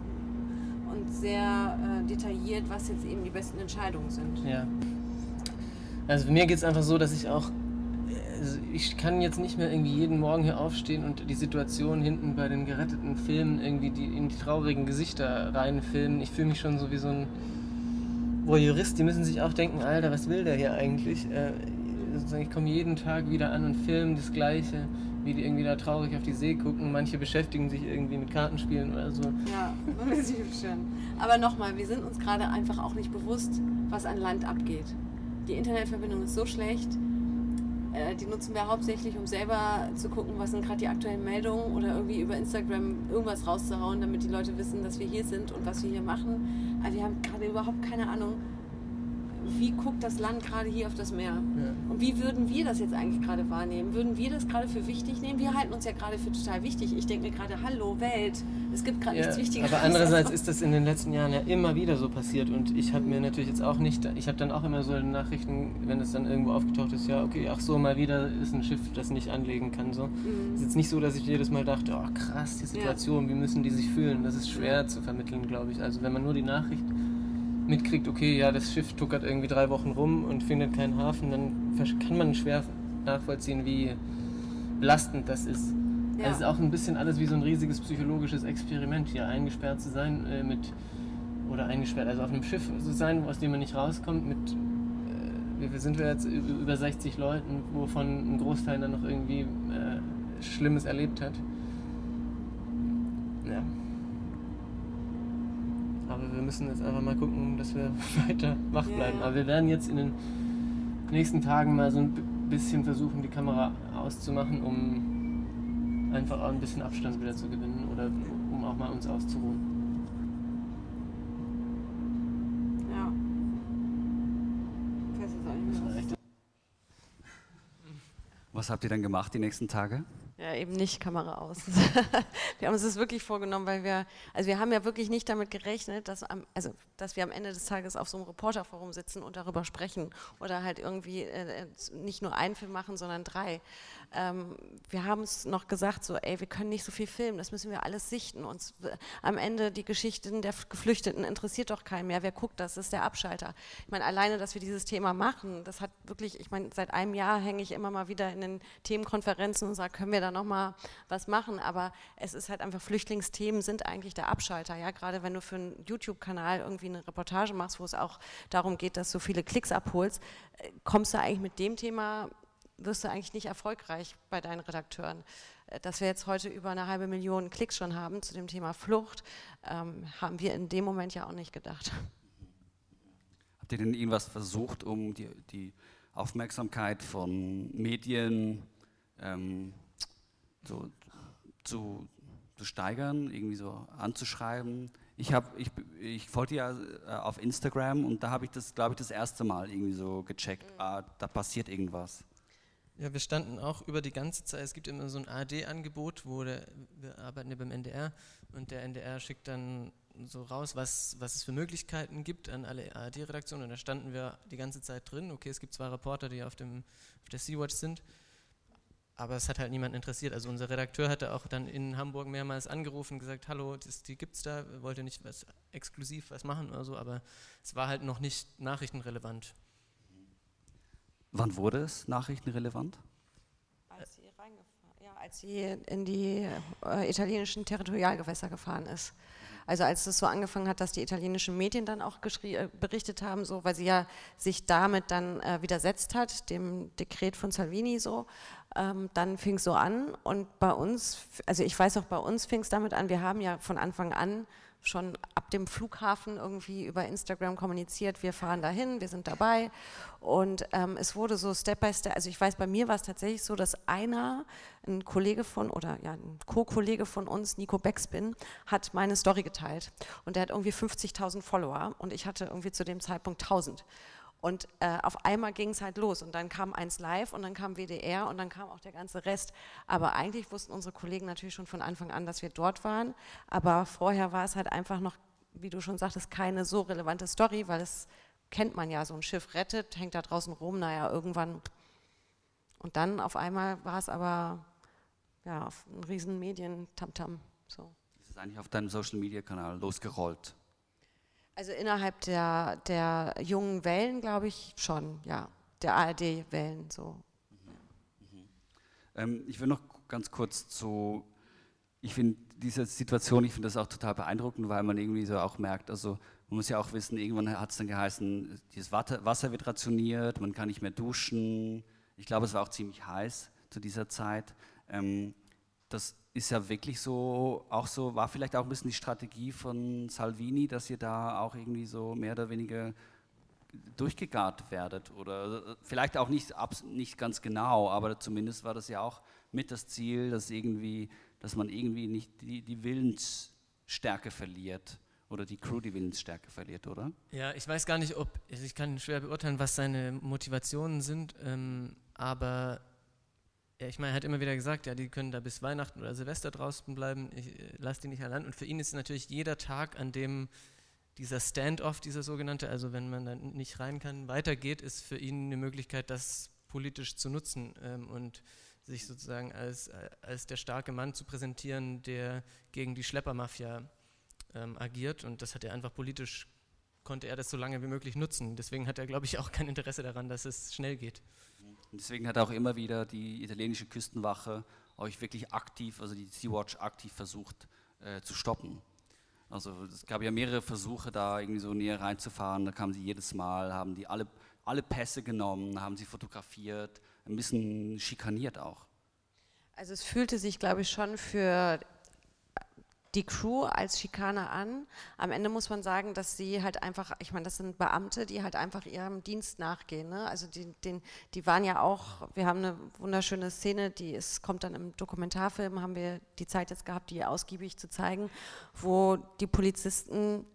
und sehr äh, detailliert, was jetzt eben die besten Entscheidungen sind. Ja. Also für mir geht es einfach so, dass ich auch, also ich kann jetzt nicht mehr irgendwie jeden Morgen hier aufstehen und die Situation hinten bei den geretteten Filmen irgendwie die, in die traurigen Gesichter reinfilmen. Ich fühle mich schon so wie so ein Voyeurist, die müssen sich auch denken, Alter, was will der hier eigentlich? Äh, ich komme jeden Tag wieder an und filme das Gleiche, wie die irgendwie da traurig auf die See gucken. Manche beschäftigen sich irgendwie mit Kartenspielen oder so. Ja, das ist schön. Aber nochmal, wir sind uns gerade einfach auch nicht bewusst, was an Land abgeht. Die Internetverbindung ist so schlecht, äh, die nutzen wir hauptsächlich, um selber zu gucken, was sind gerade die aktuellen Meldungen, oder irgendwie über Instagram irgendwas rauszuhauen, damit die Leute wissen, dass wir hier sind und was wir hier machen. Aber wir haben gerade überhaupt keine Ahnung, wie guckt das Land gerade hier auf das Meer? Ja. Und wie würden wir das jetzt eigentlich gerade wahrnehmen? Würden wir das gerade für wichtig nehmen? Wir halten uns ja gerade für total wichtig. Ich denke mir gerade, hallo Welt, es gibt gerade ja, nichts Wichtigeres. Aber andererseits ist das in den letzten Jahren ja immer wieder so passiert, und ich habe mir natürlich jetzt auch nicht, ich habe dann auch immer so Nachrichten, wenn es dann irgendwo aufgetaucht ist, ja okay, ach so, mal wieder ist ein Schiff, das nicht anlegen kann. So. Mhm. Es ist jetzt nicht so, dass ich jedes Mal dachte, oh krass, die Situation, ja. Wie müssen die sich fühlen? Das ist schwer zu vermitteln, glaube ich. Also wenn man nur die Nachricht mitkriegt, okay, ja, das Schiff tuckert irgendwie drei Wochen rum und findet keinen Hafen, dann kann man schwer nachvollziehen, wie belastend das ist. Ja. Es ist auch ein bisschen alles wie so ein riesiges psychologisches Experiment, hier eingesperrt zu sein, äh, mit, oder eingesperrt, also auf einem Schiff zu sein, aus dem man nicht rauskommt, mit, äh, wie viel sind wir jetzt, über sechzig Leuten, wovon ein Großteil dann noch irgendwie äh, Schlimmes erlebt hat. Ja. Aber wir müssen jetzt einfach mal gucken, dass wir weiter wach bleiben. Yeah. Aber wir werden jetzt in den nächsten Tagen mal so ein bisschen versuchen, die Kamera auszumachen, um einfach auch ein bisschen Abstand wieder zu gewinnen oder um auch mal uns auszuruhen. Ja. Ich weiß jetzt auch nicht mehr, was. Was habt ihr dann gemacht die nächsten Tage? Ja, eben nicht Kamera aus. Wir haben uns das wirklich vorgenommen, weil wir, also wir haben ja wirklich nicht damit gerechnet, dass, am, also, dass wir am Ende des Tages auf so einem Reporterforum sitzen und darüber sprechen oder halt irgendwie äh, nicht nur einen Film machen, sondern drei. Ähm, wir haben uns noch gesagt, so, ey, wir können nicht so viel filmen, das müssen wir alles sichten. Uns äh, am Ende die Geschichten der Geflüchteten interessiert doch keinen mehr. Wer guckt das? Das ist der Abschalter. Ich meine, alleine, dass wir dieses Thema machen, das hat wirklich, ich meine, seit einem Jahr hänge ich immer mal wieder in den Themenkonferenzen und sage, können wir da nochmal was machen, aber es ist halt einfach, Flüchtlingsthemen sind eigentlich der Abschalter, ja, gerade wenn du für einen YouTube-Kanal irgendwie eine Reportage machst, wo es auch darum geht, dass du viele Klicks abholst, kommst du eigentlich mit dem Thema, wirst du eigentlich nicht erfolgreich bei deinen Redakteuren. Dass wir jetzt heute über eine halbe Million Klicks schon haben zu dem Thema Flucht, ähm, haben wir in dem Moment ja auch nicht gedacht. Habt ihr denn irgendwas versucht, um die, die Aufmerksamkeit von Medien ähm, so zu, zu steigern, irgendwie so anzuschreiben? Ich, hab, ich, ich folgte ja äh, auf Instagram und da habe ich das, glaube ich, das erste Mal irgendwie so gecheckt, mhm. ah, da passiert irgendwas. Ja, wir standen auch über die ganze Zeit, es gibt immer so ein A R D-Angebot, wo der, wir arbeiten ja beim N D R und der N D R schickt dann so raus, was, was es für Möglichkeiten gibt an alle A R D-Redaktionen, und da standen wir die ganze Zeit drin. Okay, es gibt zwei Reporter, die auf, dem, auf der Sea-Watch sind, aber es hat halt niemanden interessiert. Also unser Redakteur hatte auch dann in Hamburg mehrmals angerufen und gesagt, hallo, das, die gibt's da, wollte nicht was exklusiv was machen oder so, aber es war halt noch nicht nachrichtenrelevant. Wann wurde es nachrichtenrelevant? Als sie reingefahren, ja, als sie in die äh, italienischen Territorialgewässer gefahren ist. Also als es so angefangen hat, dass die italienischen Medien dann auch äh, berichtet haben, so, weil sie ja sich damit dann äh, widersetzt hat, dem Dekret von Salvini so, ähm, dann fing es so an und bei uns, also ich weiß auch, bei uns fing es damit an, wir haben ja von Anfang an schon ab dem Flughafen irgendwie über Instagram kommuniziert, wir fahren dahin, wir sind dabei und ähm, es wurde so Step by Step, also ich weiß, bei mir war es tatsächlich so, dass einer, ein Kollege von, oder ja, ein Co-Kollege von uns, Nico Beckspin, hat meine Story geteilt und der hat irgendwie fünfzigtausend Follower und ich hatte irgendwie zu dem Zeitpunkt tausend. Und äh, auf einmal ging es halt los und dann kam eins live und dann kam W D R und dann kam auch der ganze Rest. Aber eigentlich wussten unsere Kollegen natürlich schon von Anfang an, dass wir dort waren. Aber vorher war es halt einfach noch, wie du schon sagtest, keine so relevante Story, weil es kennt man ja, so ein Schiff rettet, hängt da draußen rum, naja, irgendwann. Und dann auf einmal war es aber ja, auf einen riesen Medien-Tamtam. So. Ist es eigentlich auf deinem Social-Media-Kanal losgerollt? Also innerhalb der, der jungen Wellen, glaube ich, schon, ja. Der A R D-Wellen, so. Mhm. Mhm. Ähm, ich will noch ganz kurz zu, ich finde diese Situation, ich finde das auch total beeindruckend, weil man irgendwie so auch merkt, also man muss ja auch wissen, irgendwann hat es dann geheißen, dieses Wasser wird rationiert, man kann nicht mehr duschen. Ich glaube, es war auch ziemlich heiß zu dieser Zeit. Ähm, das ist ja wirklich so, auch so, war vielleicht auch ein bisschen die Strategie von Salvini, dass ihr da auch irgendwie so mehr oder weniger durchgegart werdet oder vielleicht auch nicht, nicht ganz genau, aber zumindest war das ja auch mit das Ziel, dass, irgendwie, dass man irgendwie nicht die, die Willensstärke verliert oder die Crew die Willensstärke verliert, oder? Ja, ich weiß gar nicht, ob, also ich kann schwer beurteilen, was seine Motivationen sind, ähm, aber ja, ich meine, er hat immer wieder gesagt, ja, die können da bis Weihnachten oder Silvester draußen bleiben, ich äh, lasse die nicht allein. Und für ihn ist natürlich jeder Tag, an dem dieser Stand-off, dieser sogenannte, also wenn man dann nicht rein kann, weitergeht, ist für ihn eine Möglichkeit, das politisch zu nutzen ähm, und sich sozusagen als, als der starke Mann zu präsentieren, der gegen die Schleppermafia ähm, agiert. Und das hat er einfach politisch, konnte er das so lange wie möglich nutzen. Deswegen hat er, glaube ich, auch kein Interesse daran, dass es schnell geht. Und deswegen hat auch immer wieder die italienische Küstenwache euch wirklich aktiv, also die Sea-Watch aktiv versucht äh, zu stoppen. Also es gab ja mehrere Versuche, da irgendwie so näher reinzufahren, da kamen sie jedes Mal, haben die alle, alle Pässe genommen, haben sie fotografiert, ein bisschen schikaniert auch. Also es fühlte sich, glaube ich, schon für die Crew als Schikane an. Am Ende muss man sagen, dass sie halt einfach, ich meine, das sind Beamte, die halt einfach ihrem Dienst nachgehen. Ne? Also die, den, die waren ja auch, wir haben eine wunderschöne Szene, die ist, kommt dann im Dokumentarfilm, haben wir die Zeit jetzt gehabt, die ausgiebig zu zeigen, wo die Polizisten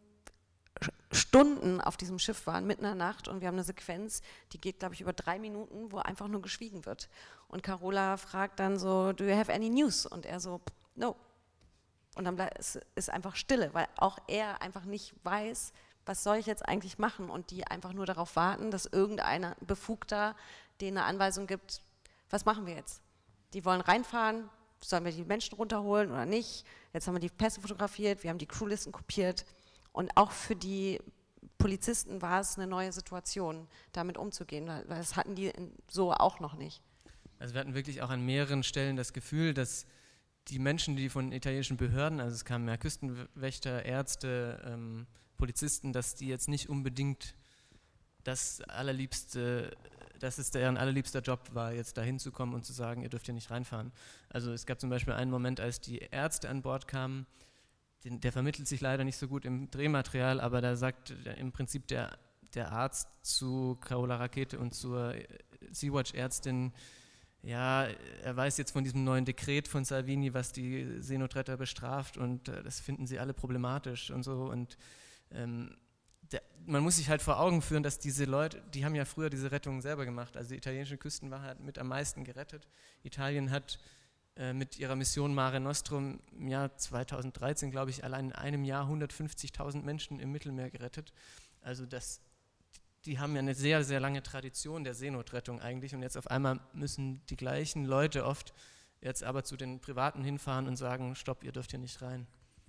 Stunden auf diesem Schiff waren, mitten in der Nacht, und wir haben eine Sequenz, die geht, glaube ich, über drei Minuten, wo einfach nur geschwiegen wird. Und Carola fragt dann so, do you have any news? Und er so, no. Und dann bleibt, es ist einfach Stille, weil auch er einfach nicht weiß, was soll ich jetzt eigentlich machen, und die einfach nur darauf warten, dass irgendein Befugter denen eine Anweisung gibt, was machen wir jetzt? Die wollen reinfahren, sollen wir die Menschen runterholen oder nicht? Jetzt haben wir die Pässe fotografiert, wir haben die Crewlisten kopiert, und auch für die Polizisten war es eine neue Situation, damit umzugehen, weil das hatten die so auch noch nicht. Also wir hatten wirklich auch an mehreren Stellen das Gefühl, dass die Menschen, die von italienischen Behörden, also es kamen mehr Küstenwächter, Ärzte, ähm, Polizisten, dass die jetzt nicht unbedingt das allerliebste, dass es deren allerliebster Job war, jetzt da hinzukommen und zu sagen, ihr dürft hier nicht reinfahren. Also es gab zum Beispiel einen Moment, als die Ärzte an Bord kamen, den, der vermittelt sich leider nicht so gut im Drehmaterial, aber da sagt der, im Prinzip der, der Arzt zu Carola Rackete und zur Sea-Watch-Ärztin, ja, er weiß jetzt von diesem neuen Dekret von Salvini, was die Seenotretter bestraft, und äh, das finden sie alle problematisch und so. Und ähm, der, man muss sich halt vor Augen führen, dass diese Leute, die haben ja früher diese Rettungen selber gemacht. Also die italienische Küstenwache hat mit am meisten gerettet. Italien hat äh, mit ihrer Mission Mare Nostrum im Jahr zweitausenddreizehn, glaube ich, allein in einem Jahr hundertfünfzigtausend Menschen im Mittelmeer gerettet. Also das die haben ja eine sehr, sehr lange Tradition der Seenotrettung eigentlich und jetzt auf einmal müssen die gleichen Leute oft jetzt aber zu den Privaten hinfahren und sagen, stopp, ihr dürft hier nicht rein.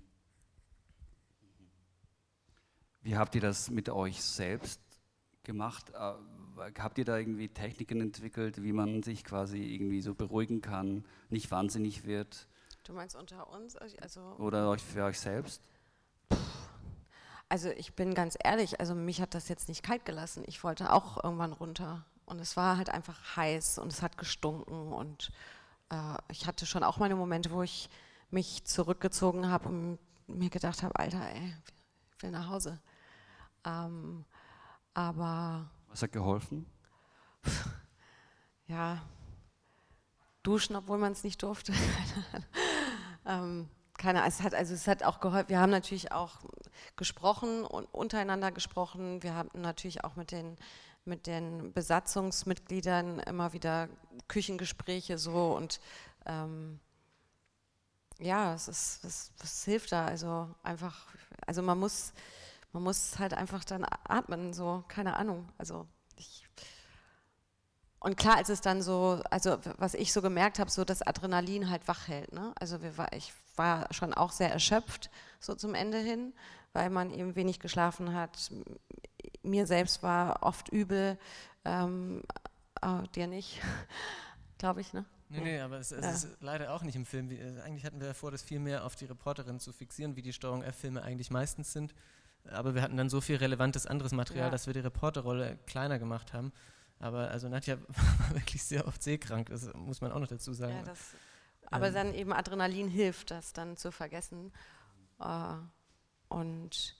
Wie habt ihr das mit euch selbst gemacht? Habt ihr da irgendwie Techniken entwickelt, wie man sich quasi irgendwie so beruhigen kann, nicht wahnsinnig wird? Du meinst unter uns? Also Oder euch für euch selbst? Also ich bin ganz ehrlich, also mich hat das jetzt nicht kalt gelassen. Ich wollte auch irgendwann runter und es war halt einfach heiß und es hat gestunken und äh, ich hatte schon auch meine Momente, wo ich mich zurückgezogen habe und mir gedacht habe, Alter, ey, ich will nach Hause. Ähm, aber... Was hat geholfen? Ja, duschen, obwohl man es nicht durfte. ähm, keine Ahnung, es hat, also es hat auch geholfen. Wir haben natürlich auch gesprochen und untereinander gesprochen. Wir haben natürlich auch mit den, mit den Besatzungsmitgliedern immer wieder Küchengespräche so und ähm, ja, es ist, es, es hilft da. Also einfach, also man muss, man muss halt einfach dann atmen, so, keine Ahnung. Also ich Und klar, als es dann so, also was ich so gemerkt habe, so das Adrenalin halt wach hält. Ne? Also wir war, ich war schon auch sehr erschöpft so zum Ende hin, weil man eben wenig geschlafen hat. Mir selbst war oft übel, ähm, oh, dir nicht, glaube ich, ne? Nee, nee, aber es, es ja. ist leider auch nicht im Film. Wir, eigentlich hatten wir ja vor, das viel mehr auf die Reporterin zu fixieren, wie die Steuerung F-Filme eigentlich meistens sind. Aber wir hatten dann so viel relevantes anderes Material, ja. dass wir die Reporterrolle kleiner gemacht haben. Aber also Nadja war wirklich sehr oft seekrank, das muss man auch noch dazu sagen. Ja, das, aber ähm, dann eben Adrenalin hilft, das dann zu vergessen. Und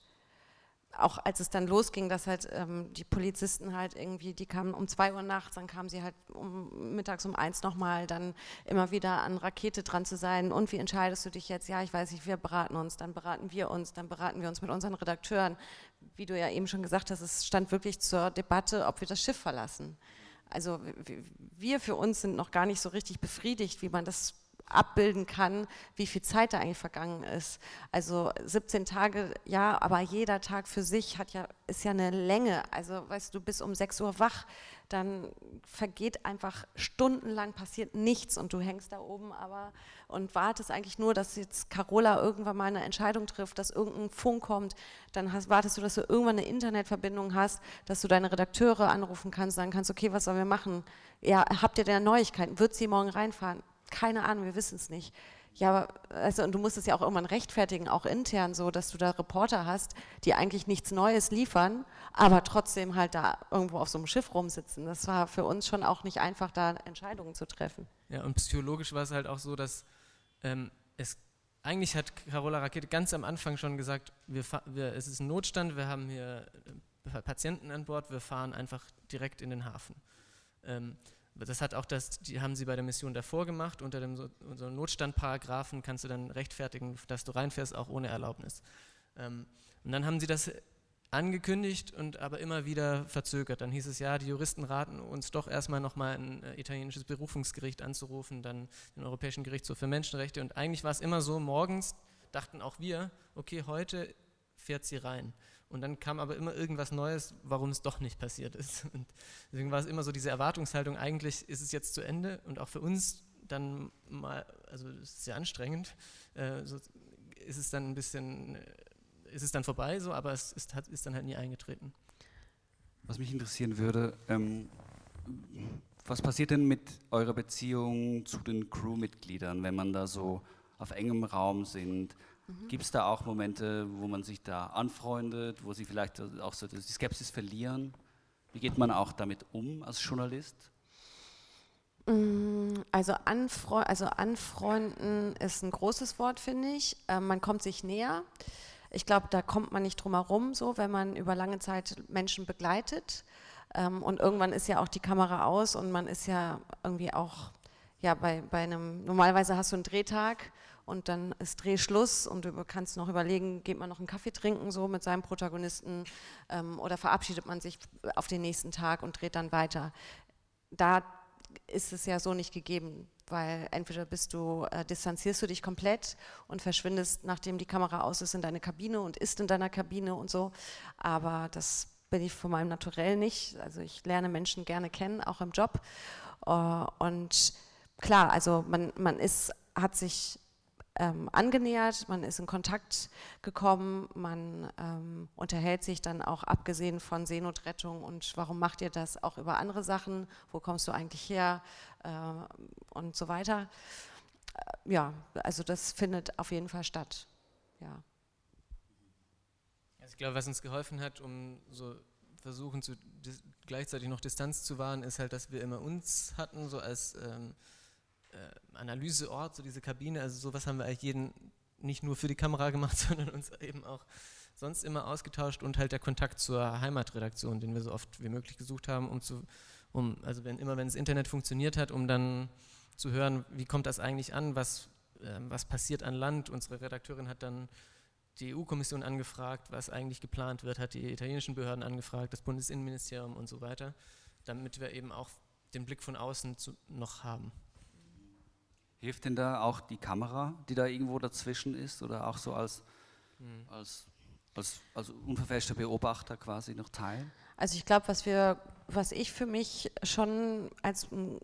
auch als es dann losging, dass halt ähm, die Polizisten halt irgendwie, die kamen um zwei Uhr nachts, dann kamen sie halt um, mittags um eins nochmal, dann immer wieder an Rakete dran zu sein. Und wie entscheidest du dich jetzt? Ja, ich weiß nicht, wir beraten uns, dann beraten wir uns, dann beraten wir uns mit unseren Redakteuren. Wie du ja eben schon gesagt hast, es stand wirklich zur Debatte, ob wir das Schiff verlassen. Also wir für uns sind noch gar nicht so richtig befriedigt, wie man das abbilden kann, wie viel Zeit da eigentlich vergangen ist. Also siebzehn Tage, ja, aber jeder Tag für sich hat ja, ist ja eine Länge. Also weißt du, du bist um sechs Uhr wach, dann vergeht einfach stundenlang, passiert nichts und du hängst da oben aber und wartest eigentlich nur, dass jetzt Carola irgendwann mal eine Entscheidung trifft, dass irgendein Funk kommt, dann hast, wartest du, dass du irgendwann eine Internetverbindung hast, dass du deine Redakteure anrufen kannst, sagen kannst, okay, was sollen wir machen? Ja, habt ihr denn Neuigkeiten? Wird sie morgen reinfahren? Keine Ahnung, wir wissen es nicht. Ja, aber, also, und du musst es ja auch irgendwann rechtfertigen, auch intern so, dass du da Reporter hast, die eigentlich nichts Neues liefern, aber trotzdem halt da irgendwo auf so einem Schiff rumsitzen. Das war für uns schon auch nicht einfach, da Entscheidungen zu treffen. Ja, und psychologisch war es halt auch so, dass ähm, es, eigentlich hat Carola Rakete ganz am Anfang schon gesagt, wir, wir, es ist ein Notstand, wir haben hier Patienten an Bord, wir fahren einfach direkt in den Hafen. Ähm, Das hat auch das, die haben sie bei der Mission davor gemacht, unter dem so, so Notstandparagraphen kannst du dann rechtfertigen, dass du reinfährst, auch ohne Erlaubnis. Ähm, und dann haben sie das angekündigt und aber immer wieder verzögert. Dann hieß es ja, die Juristen raten uns doch erstmal nochmal ein äh, italienisches Berufungsgericht anzurufen, dann den Europäischen Gerichtshof für Menschenrechte und eigentlich war es immer so, morgens dachten auch wir, okay, heute fährt sie rein. Und dann kam aber immer irgendwas Neues, warum es doch nicht passiert ist. Und deswegen war es immer so diese Erwartungshaltung, eigentlich ist es jetzt zu Ende und auch für uns dann mal, also es ist sehr anstrengend, äh, so ist es dann ein bisschen, ist es dann vorbei, so, aber es ist, hat, ist dann halt nie eingetreten. Was mich interessieren würde, ähm, was passiert denn mit eurer Beziehung zu den Crewmitgliedern, wenn man da so auf engem Raum sind? Gibt es da auch Momente, wo man sich da anfreundet, wo sie vielleicht auch so die Skepsis verlieren? Wie geht man auch damit um als Journalist? Also, anfreu also anfreunden ist ein großes Wort, finde ich. Ähm, man kommt sich näher. Ich glaube, da kommt man nicht drum herum, so, wenn man über lange Zeit Menschen begleitet. Ähm, und irgendwann ist ja auch die Kamera aus und man ist ja irgendwie auch, ja, bei, bei einem, normalerweise hast du einen Drehtag, und dann ist Drehschluss und du kannst noch überlegen, geht man noch einen Kaffee trinken so mit seinem Protagonisten ähm, oder verabschiedet man sich auf den nächsten Tag und dreht dann weiter. Da ist es ja so nicht gegeben, weil entweder bist du, äh, distanzierst du dich komplett und verschwindest, nachdem die Kamera aus ist, in deine Kabine und isst in deiner Kabine und so, aber das bin ich von meinem Naturell nicht. Also ich lerne Menschen gerne kennen, auch im Job. Uh, und klar, also man, man ist, hat sich ähm, angenähert, man ist in Kontakt gekommen, man ähm, unterhält sich dann auch, abgesehen von Seenotrettung und warum macht ihr das, auch über andere Sachen, wo kommst du eigentlich her äh, und so weiter. Äh, ja, also das findet auf jeden Fall statt, ja. Also ich glaube, was uns geholfen hat, um so versuchen, zu, gleichzeitig noch Distanz zu wahren, ist halt, dass wir immer uns hatten, so als ähm, äh, Analyseort, so diese Kabine, also sowas haben wir eigentlich jeden, nicht nur für die Kamera gemacht, sondern uns eben auch sonst immer ausgetauscht und halt der Kontakt zur Heimatredaktion, den wir so oft wie möglich gesucht haben, um zu, um, also wenn immer wenn das Internet funktioniert hat, um dann zu hören, wie kommt das eigentlich an, was, äh, was passiert an Land. Unsere Redakteurin hat dann die E U-Kommission angefragt, was eigentlich geplant wird, hat die italienischen Behörden angefragt, das Bundesinnenministerium und so weiter, damit wir eben auch den Blick von außen zu, noch haben. Hilft denn da auch die Kamera, die da irgendwo dazwischen ist, oder auch so als, hm. als, als, als unverfälschter Beobachter quasi noch teilen? Also ich glaube, was wir, was ich für mich schon als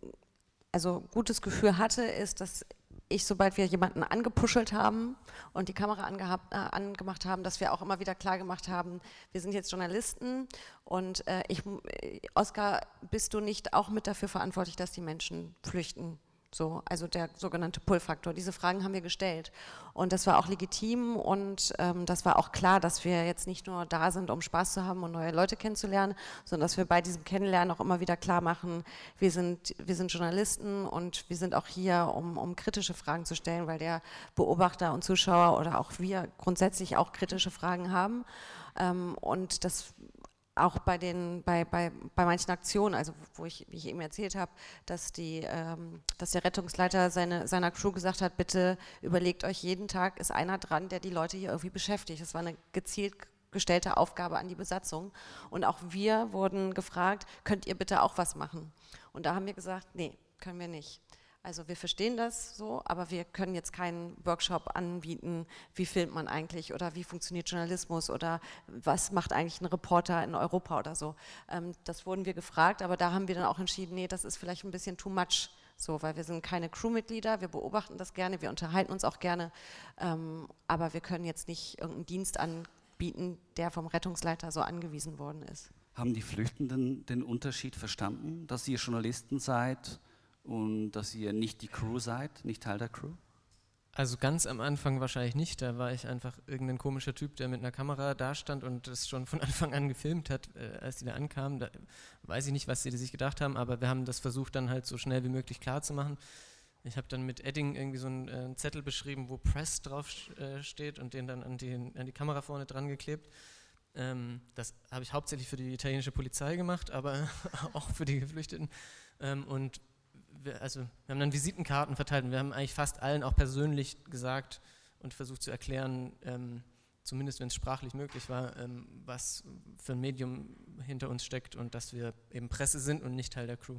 also gutes Gefühl hatte, ist, dass ich, sobald wir jemanden angepuschelt haben und die Kamera angehabt, äh, angemacht haben, dass wir auch immer wieder klar gemacht haben, wir sind jetzt Journalisten und äh, ich, Oskar, bist du nicht auch mit dafür verantwortlich, dass die Menschen flüchten? So, also der sogenannte Pull-Faktor. Diese Fragen haben wir gestellt und das war auch legitim und ähm, das war auch klar, dass wir jetzt nicht nur da sind, um Spaß zu haben und neue Leute kennenzulernen, sondern dass wir bei diesem Kennenlernen auch immer wieder klar machen, wir sind, wir sind Journalisten und wir sind auch hier, um, um kritische Fragen zu stellen, weil der Beobachter und Zuschauer oder auch wir grundsätzlich auch kritische Fragen haben ähm, und das auch bei den, bei, bei, bei manchen Aktionen, also wo ich, wie ich eben erzählt habe, dass, die, ähm, dass der Rettungsleiter seine, seiner Crew gesagt hat, bitte überlegt euch, jeden Tag ist einer dran, der die Leute hier irgendwie beschäftigt. Das war eine gezielt gestellte Aufgabe an die Besatzung. Und auch wir wurden gefragt, könnt ihr bitte auch was machen? Und da haben wir gesagt, nee, können wir nicht. Also wir verstehen das so, aber wir können jetzt keinen Workshop anbieten, wie filmt man eigentlich oder wie funktioniert Journalismus oder was macht eigentlich ein Reporter in Europa oder so. Ähm, das wurden wir gefragt, aber da haben wir dann auch entschieden, nee, das ist vielleicht ein bisschen too much, so, weil wir sind keine Crewmitglieder, wir beobachten das gerne, wir unterhalten uns auch gerne, ähm, aber wir können jetzt nicht irgendeinen Dienst anbieten, der vom Rettungsleiter so angewiesen worden ist. Haben die Flüchtenden den Unterschied verstanden, dass ihr Journalisten seid und dass ihr nicht die Crew seid, nicht Teil der Crew? Also ganz am Anfang wahrscheinlich nicht, da war ich einfach irgendein komischer Typ, der mit einer Kamera da stand und das schon von Anfang an gefilmt hat, äh, als die da ankamen. Da weiß ich nicht, was sie sich gedacht haben, aber wir haben das versucht dann halt so schnell wie möglich klar zu machen. Ich habe dann mit Edding irgendwie so einen, äh, einen Zettel beschrieben, wo Press drauf äh, steht und den dann an die, an die Kamera vorne dran geklebt. Ähm, das habe ich hauptsächlich für die italienische Polizei gemacht, aber auch für die Geflüchteten. Ähm, und Wir, also, wir haben dann Visitenkarten verteilt und wir haben eigentlich fast allen auch persönlich gesagt und versucht zu erklären, ähm, zumindest wenn es sprachlich möglich war, ähm, was für ein Medium hinter uns steckt und dass wir eben Presse sind und nicht Teil der Crew.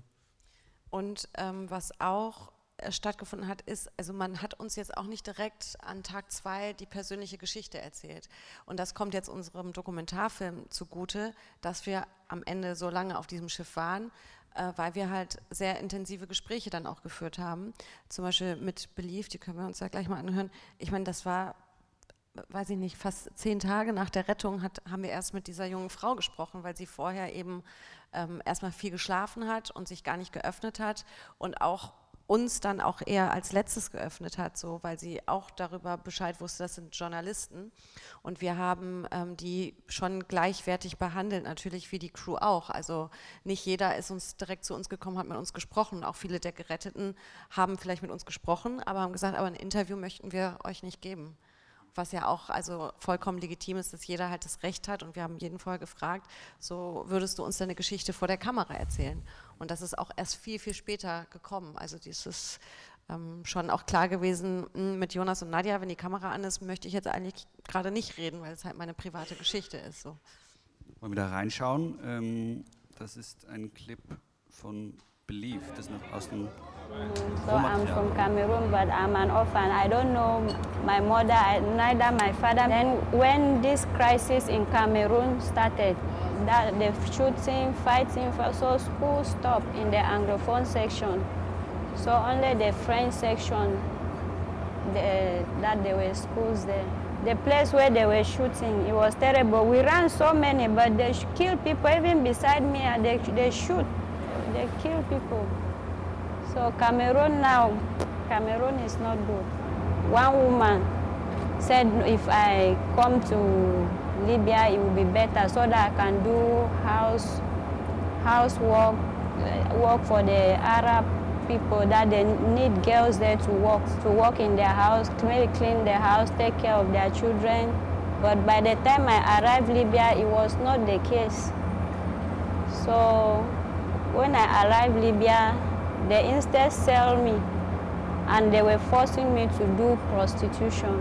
Und ähm, was auch äh, stattgefunden hat, ist, also man hat uns jetzt auch nicht direkt an Tag zwei die persönliche Geschichte erzählt. Und das kommt jetzt unserem Dokumentarfilm zugute, dass wir am Ende so lange auf diesem Schiff waren, weil wir halt sehr intensive Gespräche dann auch geführt haben, zum Beispiel mit Belief, die können wir uns ja gleich mal anhören. Ich meine, das war, weiß ich nicht, fast zehn Tage nach der Rettung hat, haben wir erst mit dieser jungen Frau gesprochen, weil sie vorher eben ähm, erstmal viel geschlafen hat und sich gar nicht geöffnet hat und auch uns dann auch eher als letztes geöffnet hat, so, weil sie auch darüber Bescheid wusste, das sind Journalisten und wir haben ähm, die schon gleichwertig behandelt, natürlich wie die Crew auch, also nicht jeder ist uns direkt zu uns gekommen, hat mit uns gesprochen, auch viele der Geretteten haben vielleicht mit uns gesprochen, aber haben gesagt, aber ein Interview möchten wir euch nicht geben. Was ja auch also vollkommen legitim ist, dass jeder halt das Recht hat und wir haben jeden vorher gefragt, so würdest du uns deine Geschichte vor der Kamera erzählen? Und das ist auch erst viel, viel später gekommen. Also das ist ähm, schon auch klar gewesen mit Jonas und Nadja, wenn die Kamera an ist, möchte ich jetzt eigentlich gerade nicht reden, weil es halt meine private Geschichte ist. So. Wollen wir da reinschauen? Ähm, das ist ein Clip von Belief, das noch aus dem So I'm from Cameroon, but I'm an orphan. I don't know my mother, neither my father. Then when this crisis in Cameroon started, that the shooting, fighting, so school stopped in the Anglophone section. So only the French section, the, that there were schools there. The place where they were shooting, it was terrible. We ran so many, but they kill people. Even beside me, they, they shoot, they kill people. So Cameroon now, Cameroon is not good. One woman said if I come to Libya, it will be better so that I can do house, house work, work for the Arab people, that they need girls there to work, to work in their house, to maybe clean their house, take care of their children. But by the time I arrived Libya, it was not the case. So when I arrived Libya, they instead sell me, and they were forcing me to do prostitution.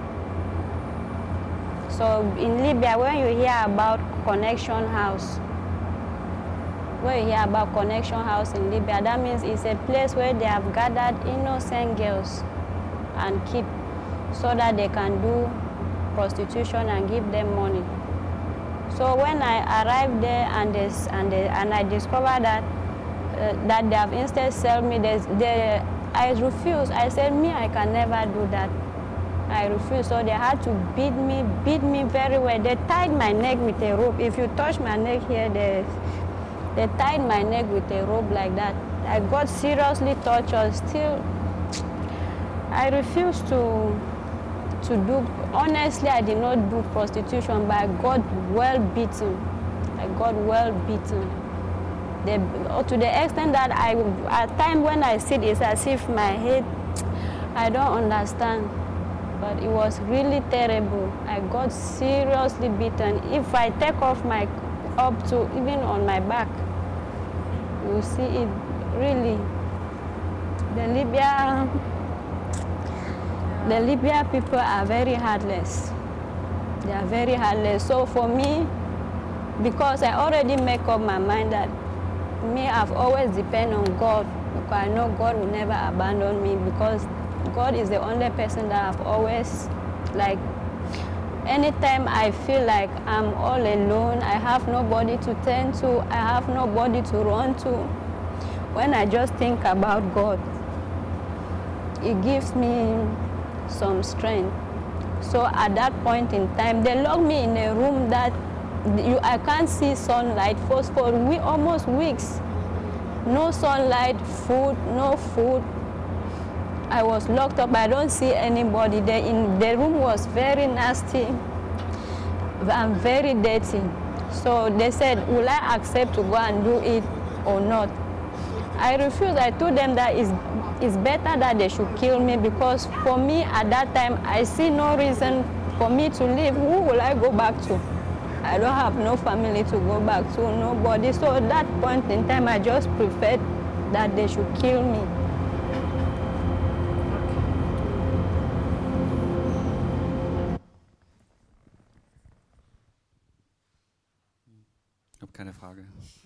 So in Libya, when you hear about Connection House, when you hear about Connection House in Libya, that means it's a place where they have gathered innocent girls and keep, so that they can do prostitution and give them money. So when I arrived there and, this, and, they, and I discovered that, uh, that they have instead sold me, they, they, I refused. I said, me, I can never do that. I refused, so they had to beat me, beat me very well. They tied my neck with a rope. If you touch my neck here, they, they tied my neck with a rope like that. I got seriously tortured. Still, I refused to, to do, honestly, I did not do prostitution, but I got well beaten. I got well beaten. They, to the extent that I, at times when I sit, it's as if my head, I don't understand. But it was really terrible. I got seriously beaten. If I take off my, up to even on my back, you see it really. The Libya, the Libya people are very heartless. They are very heartless. So for me, because I already make up my mind that me, I've always depended on God, because I know God will never abandon me, because God is the only person that I've always, like, anytime I feel like I'm all alone, I have nobody to turn to, I have nobody to run to, when I just think about God, it gives me some strength. So at that point in time, they locked me in a room that you, I can't see sunlight for, for we, almost weeks. No sunlight, food, no food. I was locked up, I don't see anybody there. In, the room was very nasty and very dirty. So they said, will I accept to go and do it or not? I refused. I told them that it's, it's better that they should kill me, because for me at that time, I see no reason for me to live. Who will I go back to? I don't have no family to go back to, nobody. So at that point in time, I just preferred that they should kill me. Ich habe keine Frage.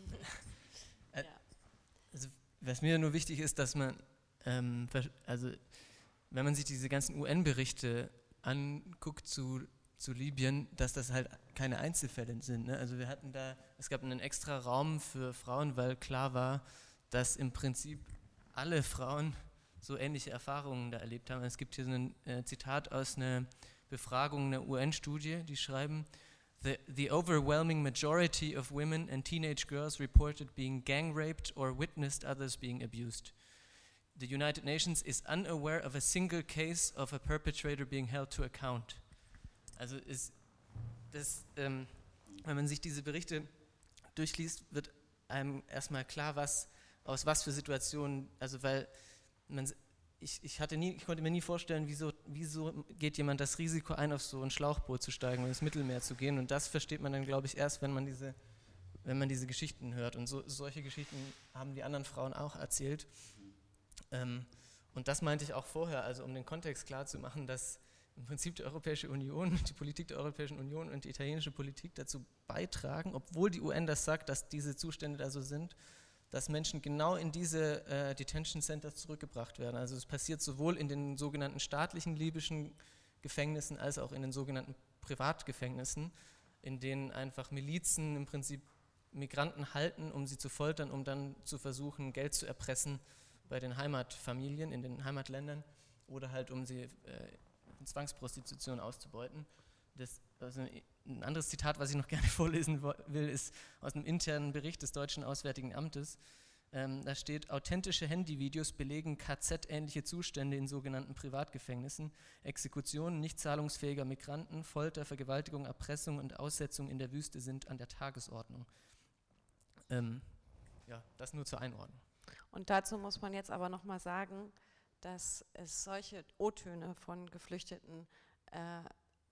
Also, was mir nur wichtig ist, dass man, ähm, also wenn man sich diese ganzen U N-Berichte anguckt zu, zu Libyen, dass das halt keine Einzelfälle sind. Ne? Also wir hatten da, es gab einen extra Raum für Frauen, weil klar war, dass im Prinzip alle Frauen so ähnliche Erfahrungen da erlebt haben. Es gibt hier so ein äh, Zitat aus einer Befragung einer U N-Studie, die schreiben, The, the overwhelming majority of women and teenage girls reported being gang raped or witnessed others being abused. The United Nations is unaware of a single case of a perpetrator being held to account. Also ist das, ähm, wenn man sich diese Berichte durchliest, wird einem erstmal klar, was, aus was für Situationen, also weil man Ich, ich, hatte nie, ich konnte mir nie vorstellen, wieso, wieso geht jemand das Risiko ein, auf so ein Schlauchboot zu steigen und ins Mittelmeer zu gehen. Und das versteht man dann, glaube ich, erst, wenn man diese, wenn man diese Geschichten hört. Und so, solche Geschichten haben die anderen Frauen auch erzählt. Ähm, und das meinte ich auch vorher, also um den Kontext klar zu machen, dass im Prinzip die Europäische Union, die Politik der Europäischen Union und die italienische Politik dazu beitragen, obwohl die U N das sagt, dass diese Zustände da so sind, dass Menschen genau in diese äh, Detention Centers zurückgebracht werden. Also es passiert sowohl in den sogenannten staatlichen libyschen Gefängnissen als auch in den sogenannten Privatgefängnissen, in denen einfach Milizen im Prinzip Migranten halten, um sie zu foltern, um dann zu versuchen, Geld zu erpressen bei den Heimatfamilien in den Heimatländern oder halt um sie äh, in Zwangsprostitution auszubeuten. Das, also ein anderes Zitat, was ich noch gerne vorlesen will, ist aus einem internen Bericht des Deutschen Auswärtigen Amtes. Ähm, da steht, authentische Handyvideos belegen K Z-ähnliche Zustände in sogenannten Privatgefängnissen, Exekutionen nicht zahlungsfähiger Migranten, Folter, Vergewaltigung, Erpressung und Aussetzung in der Wüste sind an der Tagesordnung. Ähm, ja, das nur zur Einordnung. Und dazu muss man jetzt aber nochmal sagen, dass es solche O-Töne von Geflüchteten äh,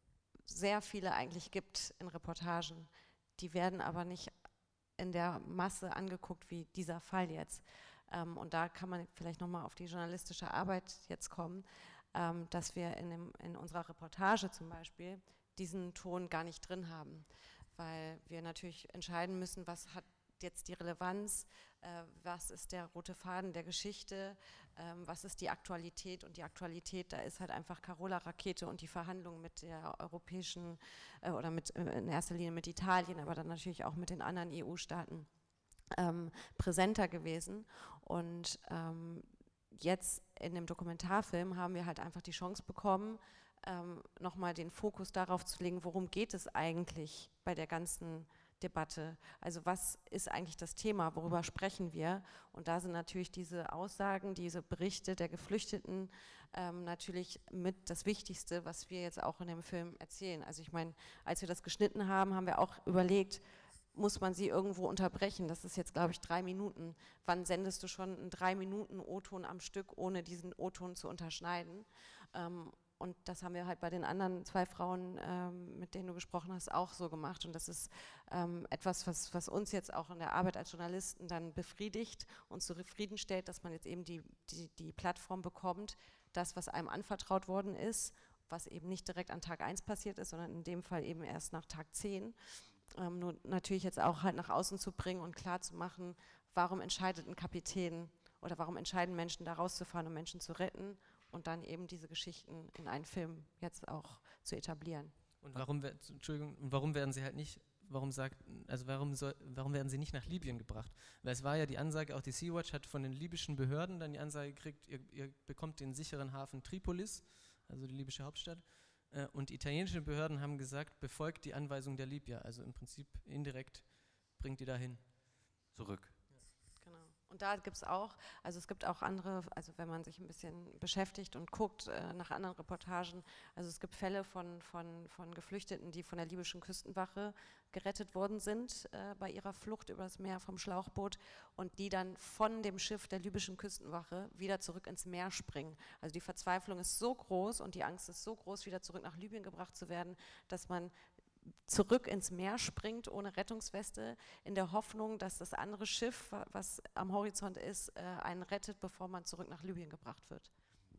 sehr viele eigentlich gibt in Reportagen. Die werden aber nicht in der Masse angeguckt wie dieser Fall jetzt. Ähm, und da kann man vielleicht nochmal auf die journalistische Arbeit jetzt kommen, ähm, dass wir in, dem, in unserer Reportage zum Beispiel diesen Ton gar nicht drin haben, weil wir natürlich entscheiden müssen, was hat jetzt die Relevanz, äh, was ist der rote Faden der Geschichte, ähm, was ist die Aktualität, und die Aktualität, da ist halt einfach Carola Rackete und die Verhandlungen mit der europäischen äh, oder mit, äh, in erster Linie mit Italien, aber dann natürlich auch mit den anderen E U-Staaten ähm, präsenter gewesen. Und ähm, jetzt in dem Dokumentarfilm haben wir halt einfach die Chance bekommen, ähm, nochmal den Fokus darauf zu legen, worum geht es eigentlich bei der ganzen Debatte. Also was ist eigentlich das Thema, worüber sprechen wir? Und da sind natürlich diese Aussagen, diese Berichte der Geflüchteten ähm, natürlich mit das Wichtigste, was wir jetzt auch in dem Film erzählen. Also ich meine, als wir das geschnitten haben, haben wir auch überlegt, muss man sie irgendwo unterbrechen? Das ist jetzt, glaube ich, drei Minuten. Wann sendest du schon einen drei Minuten O-Ton am Stück, ohne diesen O-Ton zu unterschneiden? Ähm, Und das haben wir halt bei den anderen zwei Frauen, ähm, mit denen du gesprochen hast, auch so gemacht. Und das ist ähm, etwas, was, was uns jetzt auch in der Arbeit als Journalisten dann befriedigt und zufriedenstellt, dass man jetzt eben die, die, die Plattform bekommt, das, was einem anvertraut worden ist, was eben nicht direkt an Tag eins passiert ist, sondern in dem Fall eben erst nach Tag zehn. Ähm, nur natürlich jetzt auch halt nach außen zu bringen und klar zu machen, warum entscheidet ein Kapitän oder warum entscheiden Menschen, da rauszufahren, um Menschen zu retten, und dann eben diese Geschichten in einen Film jetzt auch zu etablieren. Und warum, Entschuldigung, und warum werden sie halt nicht, warum sagt, also warum, soll, warum werden sie nicht nach Libyen gebracht? Weil es war ja die Ansage, auch die Sea-Watch hat von den libyschen Behörden dann die Ansage gekriegt, ihr, ihr bekommt den sicheren Hafen Tripolis, also die libysche Hauptstadt, äh, und die italienischen Behörden haben gesagt, befolgt die Anweisung der Libyer, also im Prinzip indirekt bringt die dahin. Zurück. Genau. Und da gibt es auch, also es gibt auch andere, also wenn man sich ein bisschen beschäftigt und guckt äh, nach anderen Reportagen, also es gibt Fälle von, von, von Geflüchteten, die von der libyschen Küstenwache gerettet worden sind äh, bei ihrer Flucht übers Meer vom Schlauchboot und die dann von dem Schiff der libyschen Küstenwache wieder zurück ins Meer springen. Also die Verzweiflung ist so groß und die Angst ist so groß, wieder zurück nach Libyen gebracht zu werden, dass man zurück ins Meer springt ohne Rettungsweste, in der Hoffnung, dass das andere Schiff, was am Horizont ist, einen rettet, bevor man zurück nach Libyen gebracht wird.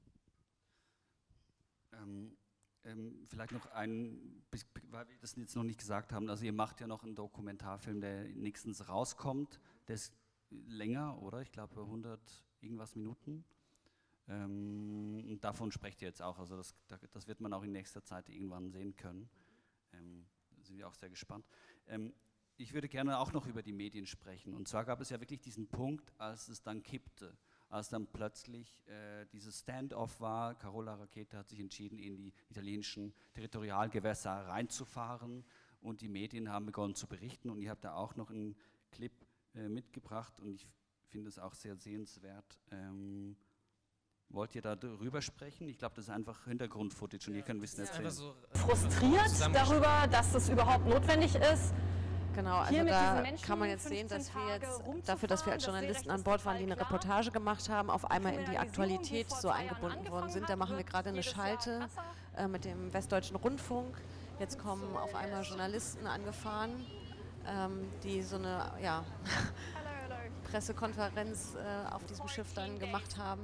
Ähm, ähm, vielleicht noch ein, weil wir das jetzt noch nicht gesagt haben, also ihr macht ja noch einen Dokumentarfilm, der nächstens rauskommt, der ist länger, oder? Ich glaube hundert irgendwas Minuten. Ähm, und davon sprecht ihr jetzt auch, also das, das wird man auch in nächster Zeit irgendwann sehen können. Ähm, da sind wir auch sehr gespannt. Ähm, ich würde gerne auch noch über die Medien sprechen. Und zwar gab es ja wirklich diesen Punkt, als es dann kippte, als dann plötzlich äh, dieses Stand-off war. Carola Rackete hat sich entschieden, in die italienischen Territorialgewässer reinzufahren und die Medien haben begonnen zu berichten. Und ihr habt da auch noch einen Clip äh, mitgebracht und ich finde es auch sehr sehenswert. Ähm, Wollt ihr da drüber sprechen? Ich glaube, das ist einfach Hintergrund-Footage und ihr könnt Wissen erzählen. So, äh, frustriert darüber, dass das überhaupt notwendig ist. Genau, also da kann man jetzt sehen, dass wir jetzt dafür, dass wir als Journalisten an Bord waren, die eine Reportage gemacht haben, auf einmal in die Aktualität so eingebunden worden sind. Da machen wir gerade eine Schalte äh, mit dem Westdeutschen Rundfunk. Jetzt kommen auf einmal Journalisten angefahren, ähm, die so eine ja, Pressekonferenz äh, auf diesem Schiff dann gemacht haben.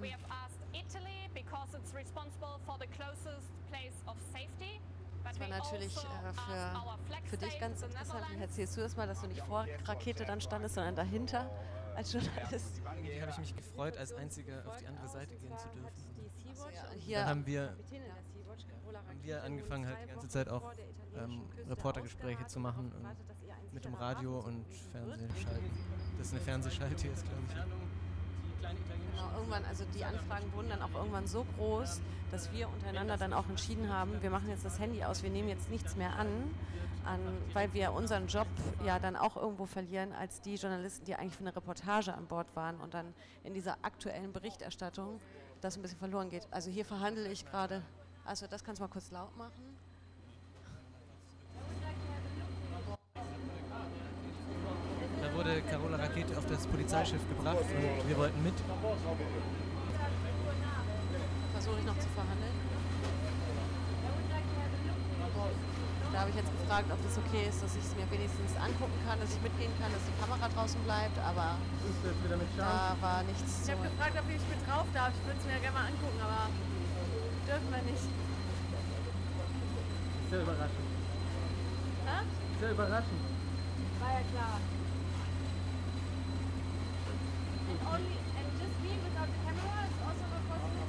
Das war natürlich äh, für, für dich ganz interessant. Wie erzählst du das mal, dass du nicht vor Rakete dann standest, sondern dahinter als Journalist? Irgendwie habe ich mich gefreut, als Einziger auf die andere Seite gehen zu dürfen. Also, ja, hier dann haben wir, haben wir angefangen, halt die ganze Zeit auch ähm, Reportergespräche zu machen und mit dem Radio und Fernsehschalten. Das ist eine Fernsehschalte jetzt, glaube ich. Genau, irgendwann, also die Anfragen wurden dann auch irgendwann so groß, dass wir untereinander dann auch entschieden haben, wir machen jetzt das Handy aus, wir nehmen jetzt nichts mehr an, an, weil wir unseren Job ja dann auch irgendwo verlieren als die Journalisten, die eigentlich für eine Reportage an Bord waren und dann in dieser aktuellen Berichterstattung das ein bisschen verloren geht. Also hier verhandle ich gerade, also das kannst du mal kurz laut machen. Da wurde Carola Rackete auf das Polizeischiff gebracht und wir wollten mit. Versuche ich noch zu verhandeln. Da habe ich jetzt gefragt, ob das okay ist, dass ich es mir wenigstens angucken kann, dass ich mitgehen kann, dass die Kamera draußen bleibt, aber da war nichts. Ich habe gefragt, ob ich mit drauf darf. Ich würde es mir ja gerne mal angucken, aber dürfen wir nicht. Sehr überraschend. Ha? Sehr überraschend. War ja klar. And only and just being without the camera is also not possible.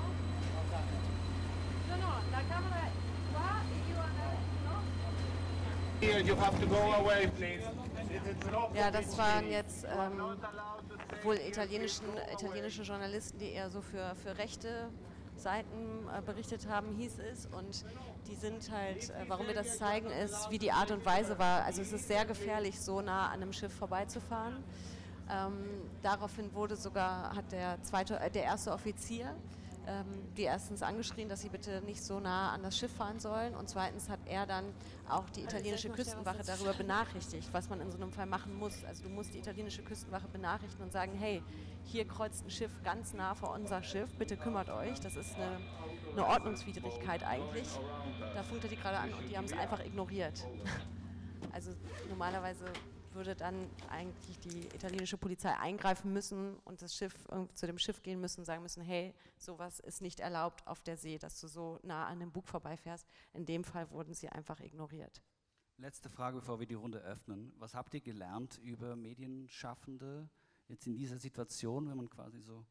No, no, la camera qua e io no. Here you have to go away, please. Ja, das waren jetzt ähm, wohl italienischen, italienische Journalisten, die eher so für, für rechte Seiten äh, berichtet haben, hieß es. Und die sind halt, äh, warum wir das zeigen, ist, wie die Art und Weise war. Also es ist sehr gefährlich, so nah an einem Schiff vorbeizufahren. Ähm, daraufhin wurde sogar, hat der, zweite, äh, der erste Offizier ähm, die erstens angeschrien, dass sie bitte nicht so nah an das Schiff fahren sollen, und zweitens hat er dann auch die italienische Küstenwache darüber benachrichtigt, was man in so einem Fall machen muss. Also du musst die italienische Küstenwache benachrichtigen und sagen, hey, hier kreuzt ein Schiff ganz nah vor unser Schiff, bitte kümmert euch. Das ist eine, eine Ordnungswidrigkeit eigentlich. Da funkt er die gerade an und die haben es einfach ignoriert. Also normalerweise würde dann eigentlich die italienische Polizei eingreifen müssen und das Schiff zu dem Schiff gehen müssen und sagen müssen, hey, sowas ist nicht erlaubt auf der See, dass du so nah an dem Bug vorbeifährst. In dem Fall wurden sie einfach ignoriert. Letzte Frage, bevor wir die Runde öffnen. Was habt ihr gelernt über Medienschaffende jetzt in dieser Situation, wenn man quasi so...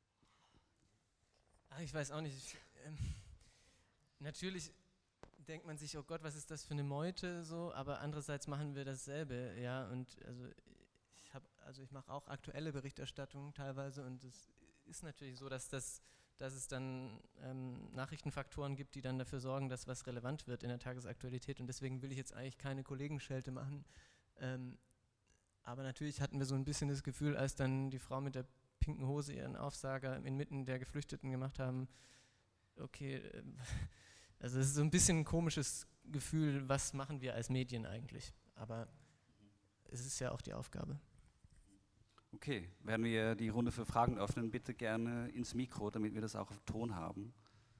Ach, ich weiß auch nicht. Ich, ähm, natürlich denkt man sich, oh Gott, was ist das für eine Meute, so, aber andererseits machen wir dasselbe, ja, und also ich habe, also ich mache auch aktuelle Berichterstattung teilweise, und es ist natürlich so, dass das, dass es dann ähm, Nachrichtenfaktoren gibt, die dann dafür sorgen, dass was relevant wird in der Tagesaktualität, und deswegen will ich jetzt eigentlich keine Kollegenschelte machen, ähm, aber natürlich hatten wir so ein bisschen das Gefühl, als dann die Frau mit der pinken Hose ihren Aufsager inmitten der Geflüchteten gemacht haben, okay, äh, also es ist so ein bisschen ein komisches Gefühl, was machen wir als Medien eigentlich, aber es ist ja auch die Aufgabe. Okay, werden wir die Runde für Fragen öffnen, bitte gerne ins Mikro, damit wir das auch auf Ton haben.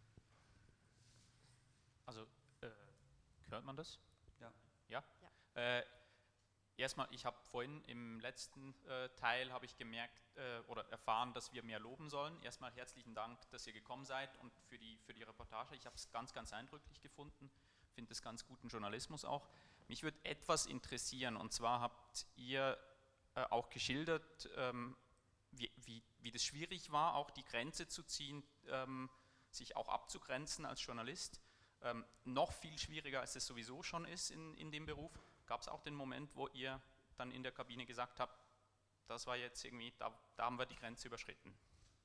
Also, äh, hört man das? Ja. Ja? Ja. Äh, erstmal, ich habe vorhin im letzten äh, Teil habe ich gemerkt äh, oder erfahren, dass wir mehr loben sollen. Erstmal herzlichen Dank, dass ihr gekommen seid und für die, für die Reportage. Ich habe es ganz, ganz eindrücklich gefunden, finde es ganz guten Journalismus auch. Mich würde etwas interessieren, und zwar habt ihr äh, auch geschildert, ähm, wie, wie, wie das schwierig war, auch die Grenze zu ziehen, ähm, sich auch abzugrenzen als Journalist. Ähm, noch viel schwieriger, als es sowieso schon ist in, in dem Beruf. Gab es auch den Moment, wo ihr dann in der Kabine gesagt habt, das war jetzt irgendwie, da, da haben wir die Grenze überschritten?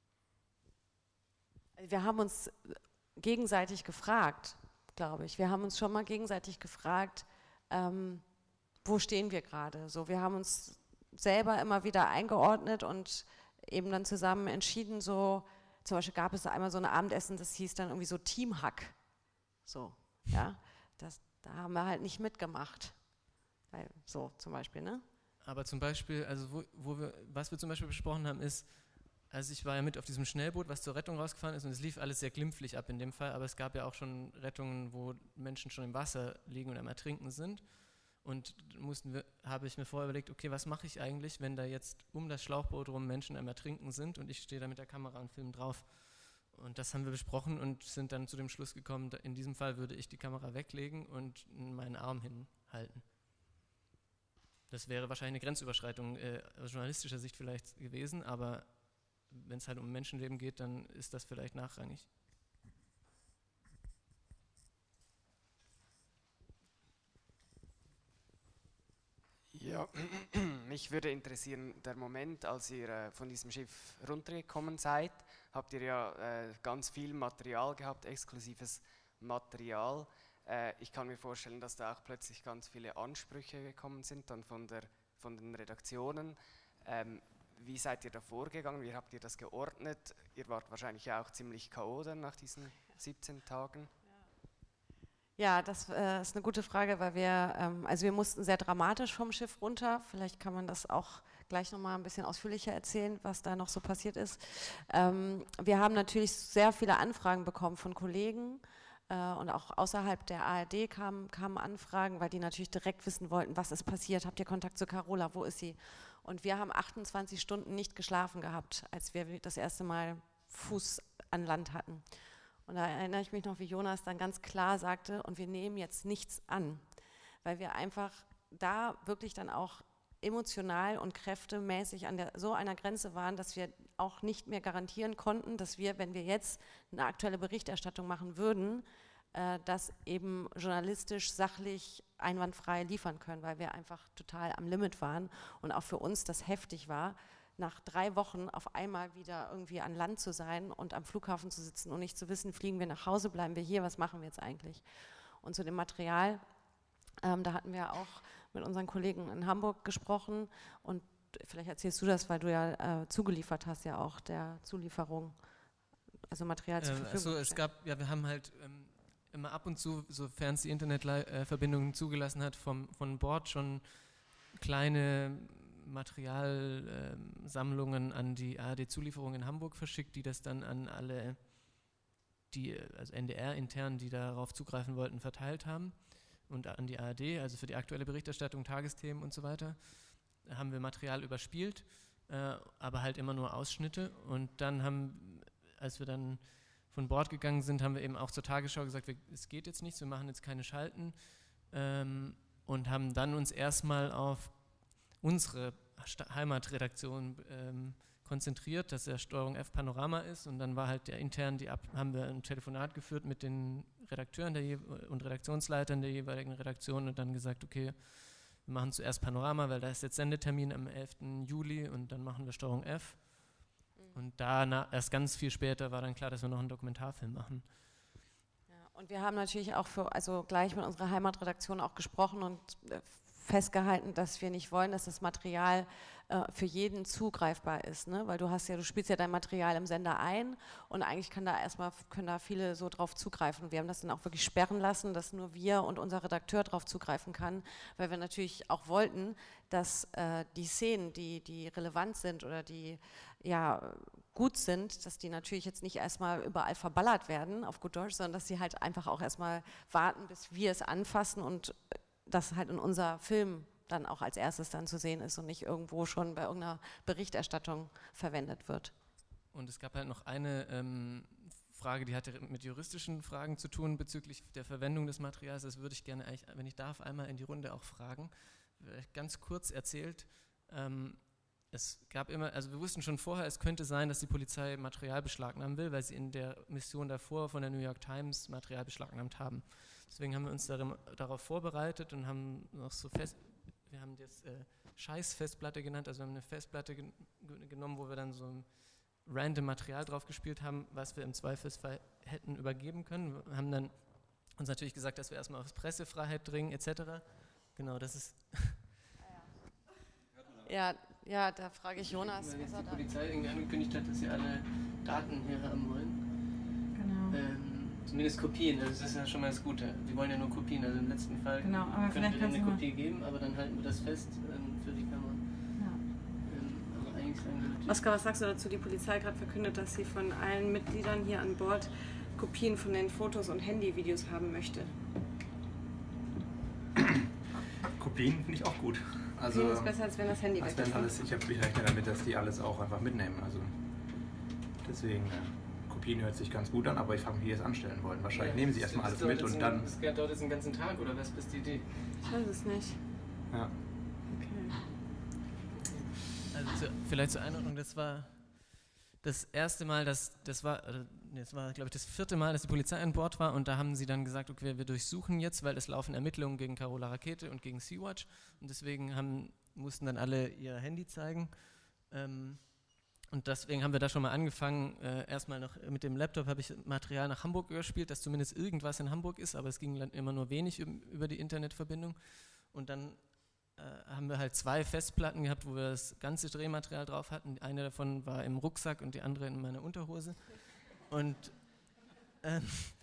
Wir haben uns gegenseitig gefragt, glaube ich. Wir haben uns schon mal gegenseitig gefragt, ähm, wo stehen wir gerade? So, wir haben uns selber immer wieder eingeordnet und eben dann zusammen entschieden, so, zum Beispiel gab es einmal so ein Abendessen, das hieß dann irgendwie so Teamhack. So, ja, das, da haben wir halt nicht mitgemacht. Weil, so zum Beispiel, ne? Aber zum Beispiel, also wo, wo wir, was wir zum Beispiel besprochen haben, ist, also ich war ja mit auf diesem Schnellboot, was zur Rettung rausgefahren ist, und es lief alles sehr glimpflich ab in dem Fall, aber es gab ja auch schon Rettungen, wo Menschen schon im Wasser liegen und am Ertrinken sind, und mussten wir, habe ich mir vorher überlegt, okay, was mache ich eigentlich, wenn da jetzt um das Schlauchboot rum Menschen am Ertrinken sind und ich stehe da mit der Kamera und filme drauf. Und das haben wir besprochen und sind dann zu dem Schluss gekommen, in diesem Fall würde ich die Kamera weglegen und meinen Arm hinhalten. Das wäre wahrscheinlich eine Grenzüberschreitung äh, aus journalistischer Sicht vielleicht gewesen, aber wenn es halt um Menschenleben geht, dann ist das vielleicht nachrangig. Ja, mich würde interessieren, der Moment, als ihr äh, von diesem Schiff runtergekommen seid, habt ihr ja äh, ganz viel Material gehabt, exklusives Material. Äh, ich kann mir vorstellen, dass da auch plötzlich ganz viele Ansprüche gekommen sind, dann von, der, von den Redaktionen. Ähm, wie seid ihr da vorgegangen? Wie habt ihr das geordnet? Ihr wart wahrscheinlich auch ziemlich K O dann nach diesen siebzehn Tagen. Ja, das äh, ist eine gute Frage, weil wir, ähm, also wir mussten sehr dramatisch vom Schiff runter. Vielleicht kann man das auch gleich nochmal ein bisschen ausführlicher erzählen, was da noch so passiert ist. Ähm, wir haben natürlich sehr viele Anfragen bekommen von Kollegen äh, und auch außerhalb der A R D kamen, kamen Anfragen, weil die natürlich direkt wissen wollten, was ist passiert, habt ihr Kontakt zu Carola, wo ist sie? Und wir haben achtundzwanzig Stunden nicht geschlafen gehabt, als wir das erste Mal Fuß an Land hatten. Und da erinnere ich mich noch, wie Jonas dann ganz klar sagte, und wir nehmen jetzt nichts an, weil wir einfach da wirklich dann auch emotional und kräftemäßig an der, so einer Grenze waren, dass wir auch nicht mehr garantieren konnten, dass wir, wenn wir jetzt eine aktuelle Berichterstattung machen würden, äh, das eben journalistisch, sachlich, einwandfrei liefern können, weil wir einfach total am Limit waren und auch für uns das heftig war, nach drei Wochen auf einmal wieder irgendwie an Land zu sein und am Flughafen zu sitzen und nicht zu wissen, fliegen wir nach Hause, bleiben wir hier, was machen wir jetzt eigentlich? Und zu dem Material, ähm, da hatten wir auch mit unseren Kollegen in Hamburg gesprochen und vielleicht erzählst du das, weil du ja äh, zugeliefert hast, ja auch der Zulieferung, also Material zur äh, Verfügung. Also es gab, ja, wir haben halt ähm, immer ab und zu, sofern es die Internetverbindung zugelassen hat, vom, von Bord schon kleine Materialsammlungen äh, an die A R D-Zulieferung in Hamburg verschickt, die das dann an alle, die, also N D R-intern, die darauf zugreifen wollten, verteilt haben. Und an die A R D, also für die aktuelle Berichterstattung, Tagesthemen und so weiter, haben wir Material überspielt, äh, aber halt immer nur Ausschnitte. Und dann haben, als wir dann von Bord gegangen sind, haben wir eben auch zur Tagesschau gesagt, wir, es geht jetzt nichts, wir machen jetzt keine Schalten ähm, und haben dann uns erstmal auf unsere Heimatredaktion ähm, konzentriert, dass der Steuerung F Panorama ist, und dann war halt der intern, die Ab haben wir ein Telefonat geführt mit den Redakteuren der und Redaktionsleitern der jeweiligen Redaktion und dann gesagt, okay, wir machen zuerst Panorama, weil da ist jetzt Sendetermin am elften Juli und dann machen wir Steuerung F. Mhm. Und da erst ganz viel später war dann klar, dass wir noch einen Dokumentarfilm machen. Ja, und wir haben natürlich auch für, also gleich mit unserer Heimatredaktion auch gesprochen und äh, festgehalten, dass wir nicht wollen, dass das Material äh, für jeden zugreifbar ist, ne? Weil du hast ja, du spielst ja dein Material im Sender ein und eigentlich kann da erstmal, können da viele so drauf zugreifen. Wir haben das dann auch wirklich sperren lassen, dass nur wir und unser Redakteur drauf zugreifen kann, weil wir natürlich auch wollten, dass äh, die Szenen, die, die relevant sind oder die ja gut sind, dass die natürlich jetzt nicht erstmal überall verballert werden, auf gut Deutsch, sondern dass sie halt einfach auch erstmal warten, bis wir es anfassen und das halt in unser Film dann auch als erstes dann zu sehen ist und nicht irgendwo schon bei irgendeiner Berichterstattung verwendet wird. Und es gab halt noch eine ähm, Frage, die hatte mit juristischen Fragen zu tun bezüglich der Verwendung des Materials. Das würde ich gerne eigentlich, wenn ich darf, einmal in die Runde auch fragen. Ganz kurz erzählt, ähm, es gab immer, also wir wussten schon vorher, es könnte sein, dass die Polizei Material beschlagnahmen will, weil sie in der Mission davor von der New York Times Material beschlagnahmt haben. Deswegen haben wir uns darin, darauf vorbereitet und haben noch so fest, wir haben das äh, Scheiß-Festplatte genannt, also wir haben eine Festplatte gen genommen, wo wir dann so random Material drauf gespielt haben, was wir im Zweifelsfall hätten übergeben können. Wir haben dann uns natürlich gesagt, dass wir erstmal auf Pressefreiheit dringen, et cetera. Genau, das ist... Ja, ja, da frage ich Jonas. Weil jetzt die Polizei irgendwie angekündigt hat, dass sie alle Daten hier haben wollen. Genau. Ähm, zumindest Kopien, also das ist ja schon mal das Gute. Die wollen ja nur Kopien, also im letzten Fall genau, aber können wir vielleicht eine Kopie geben, aber dann halten wir das fest ähm, für die Kamera. Ja. Ähm, aber eigentlich eindeutig. Oskar, was sagst du dazu? Die Polizei hat gerade verkündet, dass sie von allen Mitgliedern hier an Bord Kopien von den Fotos und Handyvideos haben möchte. Kopien finde ich auch gut. Also, Kopien ist besser, als wenn das Handy weg ist. Alles, ich habe gerechnet damit, dass die alles auch einfach mitnehmen. Also deswegen, äh, Kopien hört sich ganz gut an, aber ich frage mich, wie die das anstellen wollen. Wahrscheinlich ja, nehmen sie erstmal alles mit und ein, dann... Das dauert jetzt einen ganzen Tag, oder was ist die Idee? Ich weiß es nicht. Ja. Okay. Also zu, vielleicht zur Einordnung, das war das erste Mal, dass, das war, also nee, es war, glaube ich, das vierte Mal, dass die Polizei an Bord war und da haben sie dann gesagt, okay, wir durchsuchen jetzt, weil es laufen Ermittlungen gegen Carola Rackete und gegen Sea-Watch und deswegen haben, mussten dann alle ihr Handy zeigen. Ähm, und deswegen haben wir da schon mal angefangen, äh, erstmal noch mit dem Laptop habe ich Material nach Hamburg überspielt, dass zumindest irgendwas in Hamburg ist, aber es ging dann immer nur wenig über die Internetverbindung und dann äh, haben wir halt zwei Festplatten gehabt, wo wir das ganze Drehmaterial drauf hatten. Eine davon war im Rucksack und die andere in meiner Unterhose. Und, äh,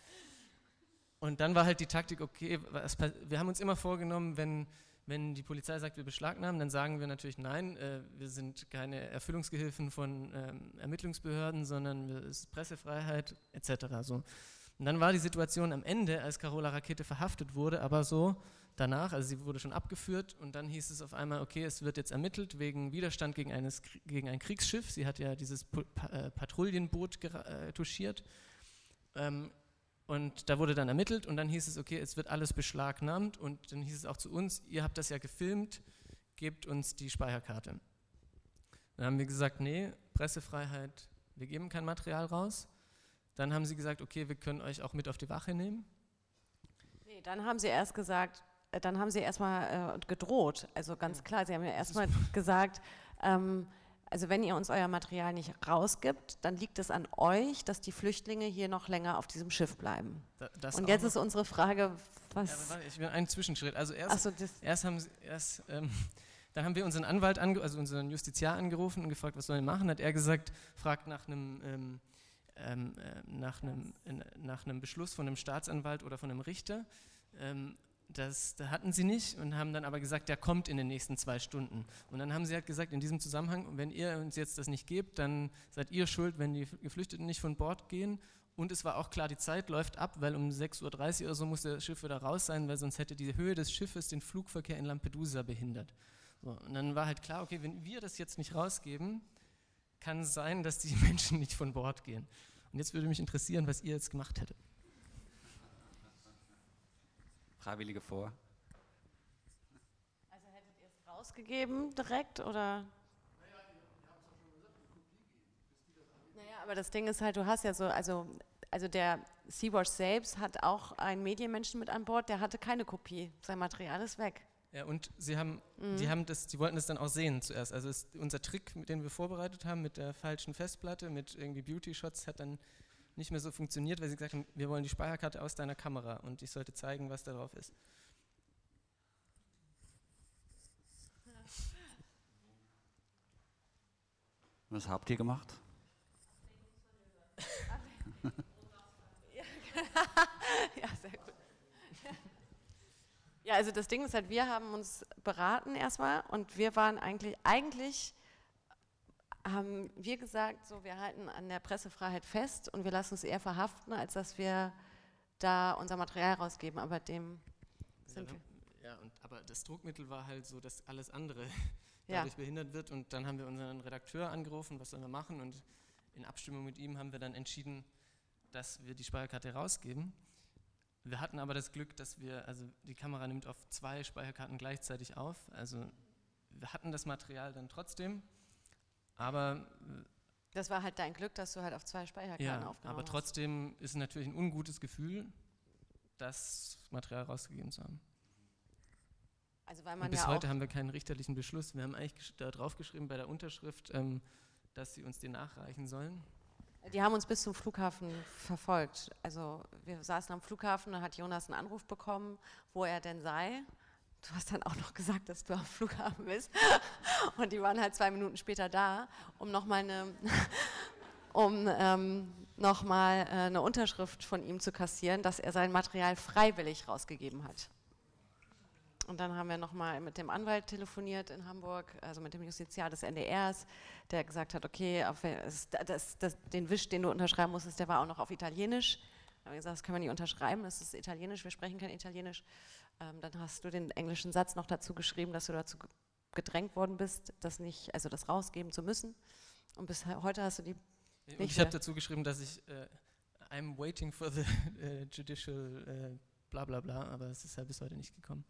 und dann war halt die Taktik, okay, was, wir haben uns immer vorgenommen, wenn, wenn die Polizei sagt, wir beschlagnahmen, dann sagen wir natürlich nein, äh, wir sind keine Erfüllungsgehilfen von ähm, Ermittlungsbehörden, sondern es ist Pressefreiheit et cetera. So. Und dann war die Situation am Ende, als Carola Rackete verhaftet wurde, aber so danach, also sie wurde schon abgeführt und dann hieß es auf einmal, okay, es wird jetzt ermittelt wegen Widerstand gegen, eines, gegen ein Kriegsschiff. Sie hat ja dieses pa äh, Patrouillenboot äh, touchiert ähm, und da wurde dann ermittelt und dann hieß es, okay, es wird alles beschlagnahmt und dann hieß es auch zu uns, ihr habt das ja gefilmt, gebt uns die Speicherkarte. Dann haben wir gesagt, nee, Pressefreiheit, wir geben kein Material raus. Dann haben sie gesagt, okay, wir können euch auch mit auf die Wache nehmen. Nee, dann haben sie erst gesagt, äh, dann haben sie erstmal äh, gedroht. Also ganz klar, sie haben ja erstmal gesagt, ähm, also wenn ihr uns euer Material nicht rausgibt, dann liegt es an euch, dass die Flüchtlinge hier noch länger auf diesem Schiff bleiben. Da, Und jetzt ist unsere Frage, was... Ja, aber warte, ich will einen Zwischenschritt. Also erst, so, das erst haben sie, erst, ähm, dann haben wir unseren Anwalt, ange also unseren Justiziar angerufen und gefragt, was sollen wir machen? Hat er gesagt, fragt nach einem... Ähm, Ähm, äh, nach, einem, in, nach einem Beschluss von einem Staatsanwalt oder von einem Richter. Ähm, das da hatten sie nicht und haben dann aber gesagt, der kommt in den nächsten zwei Stunden. Und dann haben sie halt gesagt, in diesem Zusammenhang, wenn ihr uns jetzt das nicht gebt, dann seid ihr schuld, wenn die Geflüchteten nicht von Bord gehen. Und es war auch klar, die Zeit läuft ab, weil um sechs Uhr dreißig oder so muss das Schiff wieder raus sein, weil sonst hätte die Höhe des Schiffes den Flugverkehr in Lampedusa behindert. So, und dann war halt klar, okay, wenn wir das jetzt nicht rausgeben, kann es sein, dass die Menschen nicht von Bord gehen. Und jetzt würde mich interessieren, was ihr jetzt gemacht hättet. Freiwillige vor. Also hättet ihr es rausgegeben direkt, oder? Naja, aber das Ding ist halt, du hast ja so, also, also der Sea-Watch selbst hat auch einen Medienmenschen mit an Bord, der hatte keine Kopie. Sein Material ist weg. Ja, und sie haben, Mhm. die haben das, die wollten das dann auch sehen zuerst. Also es, unser Trick, den wir vorbereitet haben mit der falschen Festplatte, mit irgendwie Beauty-Shots, hat dann nicht mehr so funktioniert, weil sie gesagt haben, wir wollen die Speicherkarte aus deiner Kamera und ich sollte zeigen, was da drauf ist. Was habt ihr gemacht? Ja, sehr gut. Ja, also das Ding ist halt, wir haben uns beraten erstmal und wir waren eigentlich, eigentlich haben wir gesagt, so wir halten an der Pressefreiheit fest und wir lassen uns eher verhaften, als dass wir da unser Material rausgeben, aber dem sind ja, wir. Ja, und, aber das Druckmittel war halt so, dass alles andere Ja. dadurch behindert wird und dann haben wir unseren Redakteur angerufen, was sollen wir machen und in Abstimmung mit ihm haben wir dann entschieden, dass wir die Speicherkarte rausgeben. Wir hatten aber das Glück, dass wir, also die Kamera nimmt auf zwei Speicherkarten gleichzeitig auf, also wir hatten das Material dann trotzdem, aber... Das war halt dein Glück, dass du halt auf zwei Speicherkarten ja, aufgenommen aber hast. trotzdem ist es natürlich ein ungutes Gefühl, das Material rausgegeben zu haben. Also weil man Und bis ja heute auch haben wir keinen richterlichen Beschluss. Wir haben eigentlich da drauf geschrieben bei der Unterschrift, ähm, dass sie uns den nachreichen sollen. Die haben uns bis zum Flughafen verfolgt. Also wir saßen am Flughafen, da hat Jonas einen Anruf bekommen, wo er denn sei. Du hast dann auch noch gesagt, dass du am Flughafen bist. Und die waren halt zwei Minuten später da, um nochmal eine, um, ähm, noch mal, äh, eine Unterschrift von ihm zu kassieren, dass er sein Material freiwillig rausgegeben hat. Und dann haben wir nochmal mit dem Anwalt telefoniert in Hamburg, also mit dem Justiziar des N D Rs, der gesagt hat, okay, auf, das, das, das, den Wisch, den du unterschreiben musstest, der war auch noch auf Italienisch. Da haben wir gesagt, das können wir nicht unterschreiben, das ist Italienisch, wir sprechen kein Italienisch. Ähm, dann hast du den englischen Satz noch dazu geschrieben, dass du dazu gedrängt worden bist, das nicht, also das rausgeben zu müssen. Und bis heute hast du die Und nicht ich habe dazu geschrieben, dass ich äh, I'm waiting for the uh, judicial uh, bla bla bla, aber es ist ja bis heute nicht gekommen.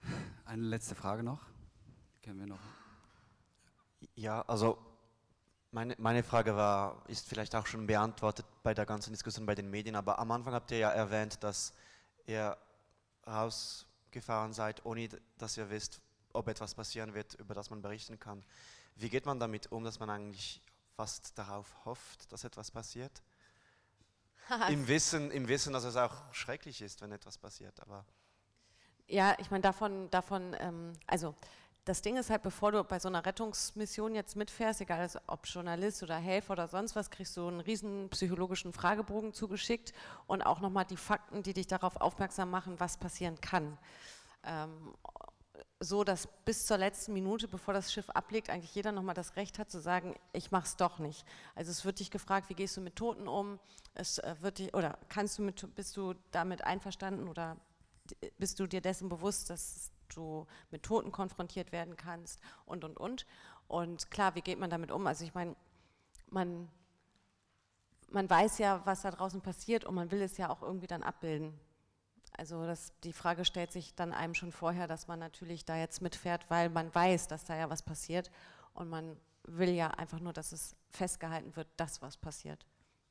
Eine letzte Frage noch. Können wir noch? Ja, also Meine, meine Frage war, ist vielleicht auch schon beantwortet bei der ganzen Diskussion bei den Medien, aber am Anfang habt ihr ja erwähnt, dass ihr rausgefahren seid, ohne dass ihr wisst, ob etwas passieren wird, über das man berichten kann. Wie geht man damit um, dass man eigentlich fast darauf hofft, dass etwas passiert? Im Wissen, im Wissen, dass es auch schrecklich ist, wenn etwas passiert. Aber ja, ich meine, davon, davon ähm, also das Ding ist halt, bevor du bei so einer Rettungsmission jetzt mitfährst, egal ob Journalist oder Helfer oder sonst was, kriegst du einen riesen psychologischen Fragebogen zugeschickt und auch nochmal die Fakten, die dich darauf aufmerksam machen, was passieren kann. Ähm, so, dass bis zur letzten Minute, bevor das Schiff ablegt, eigentlich jeder nochmal das Recht hat zu sagen, ich mach's doch nicht. Also es wird dich gefragt, wie gehst du mit Toten um? Es wird dich, oder kannst du mit, bist du damit einverstanden oder bist du dir dessen bewusst, dass du mit Toten konfrontiert werden kannst und, und, und. Und klar, wie geht man damit um? Also ich meine, man, man weiß ja, was da draußen passiert und man will es ja auch irgendwie dann abbilden. Also das, die Frage stellt sich dann einem schon vorher, dass man natürlich da jetzt mitfährt, weil man weiß, dass da ja was passiert und man will ja einfach nur, dass es festgehalten wird, dass was passiert.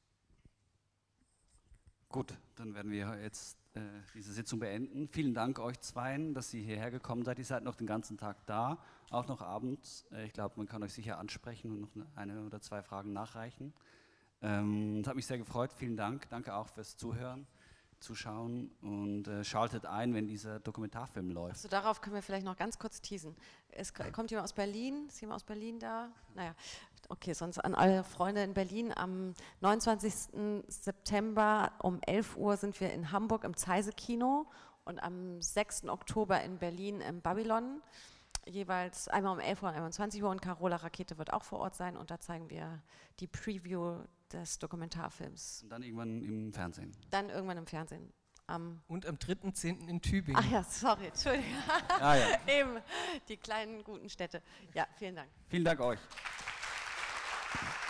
Gut, dann werden wir jetzt äh, diese Sitzung beenden. Vielen Dank euch zweien, dass ihr hierher gekommen seid. Ihr seid noch den ganzen Tag da, auch noch abends. Äh, ich glaube, man kann euch sicher ansprechen und noch eine oder zwei Fragen nachreichen. Ähm, das hat mich sehr gefreut. Vielen Dank. Danke auch fürs Zuhören, Zuschauen und äh, schaltet ein, wenn dieser Dokumentarfilm läuft. Also darauf können wir vielleicht noch ganz kurz teasen. Es kommt jemand aus Berlin? Ist jemand aus Berlin da? Naja, okay, sonst an alle Freunde in Berlin. Am neunundzwanzigsten September um elf Uhr sind wir in Hamburg im Zeise-Kino und am sechsten Oktober in Berlin im Babylon. Jeweils einmal um elf Uhr und einmal um zwanzig Uhr und Carola Rakete wird auch vor Ort sein und da zeigen wir die Preview des Dokumentarfilms. Und dann irgendwann im Fernsehen. Dann irgendwann im Fernsehen. Am und am dritten zehnten in Tübingen. Ach ja, sorry, Entschuldigung. Ah, ja. Eben, die kleinen guten Städte. Ja, vielen Dank. Vielen Dank euch.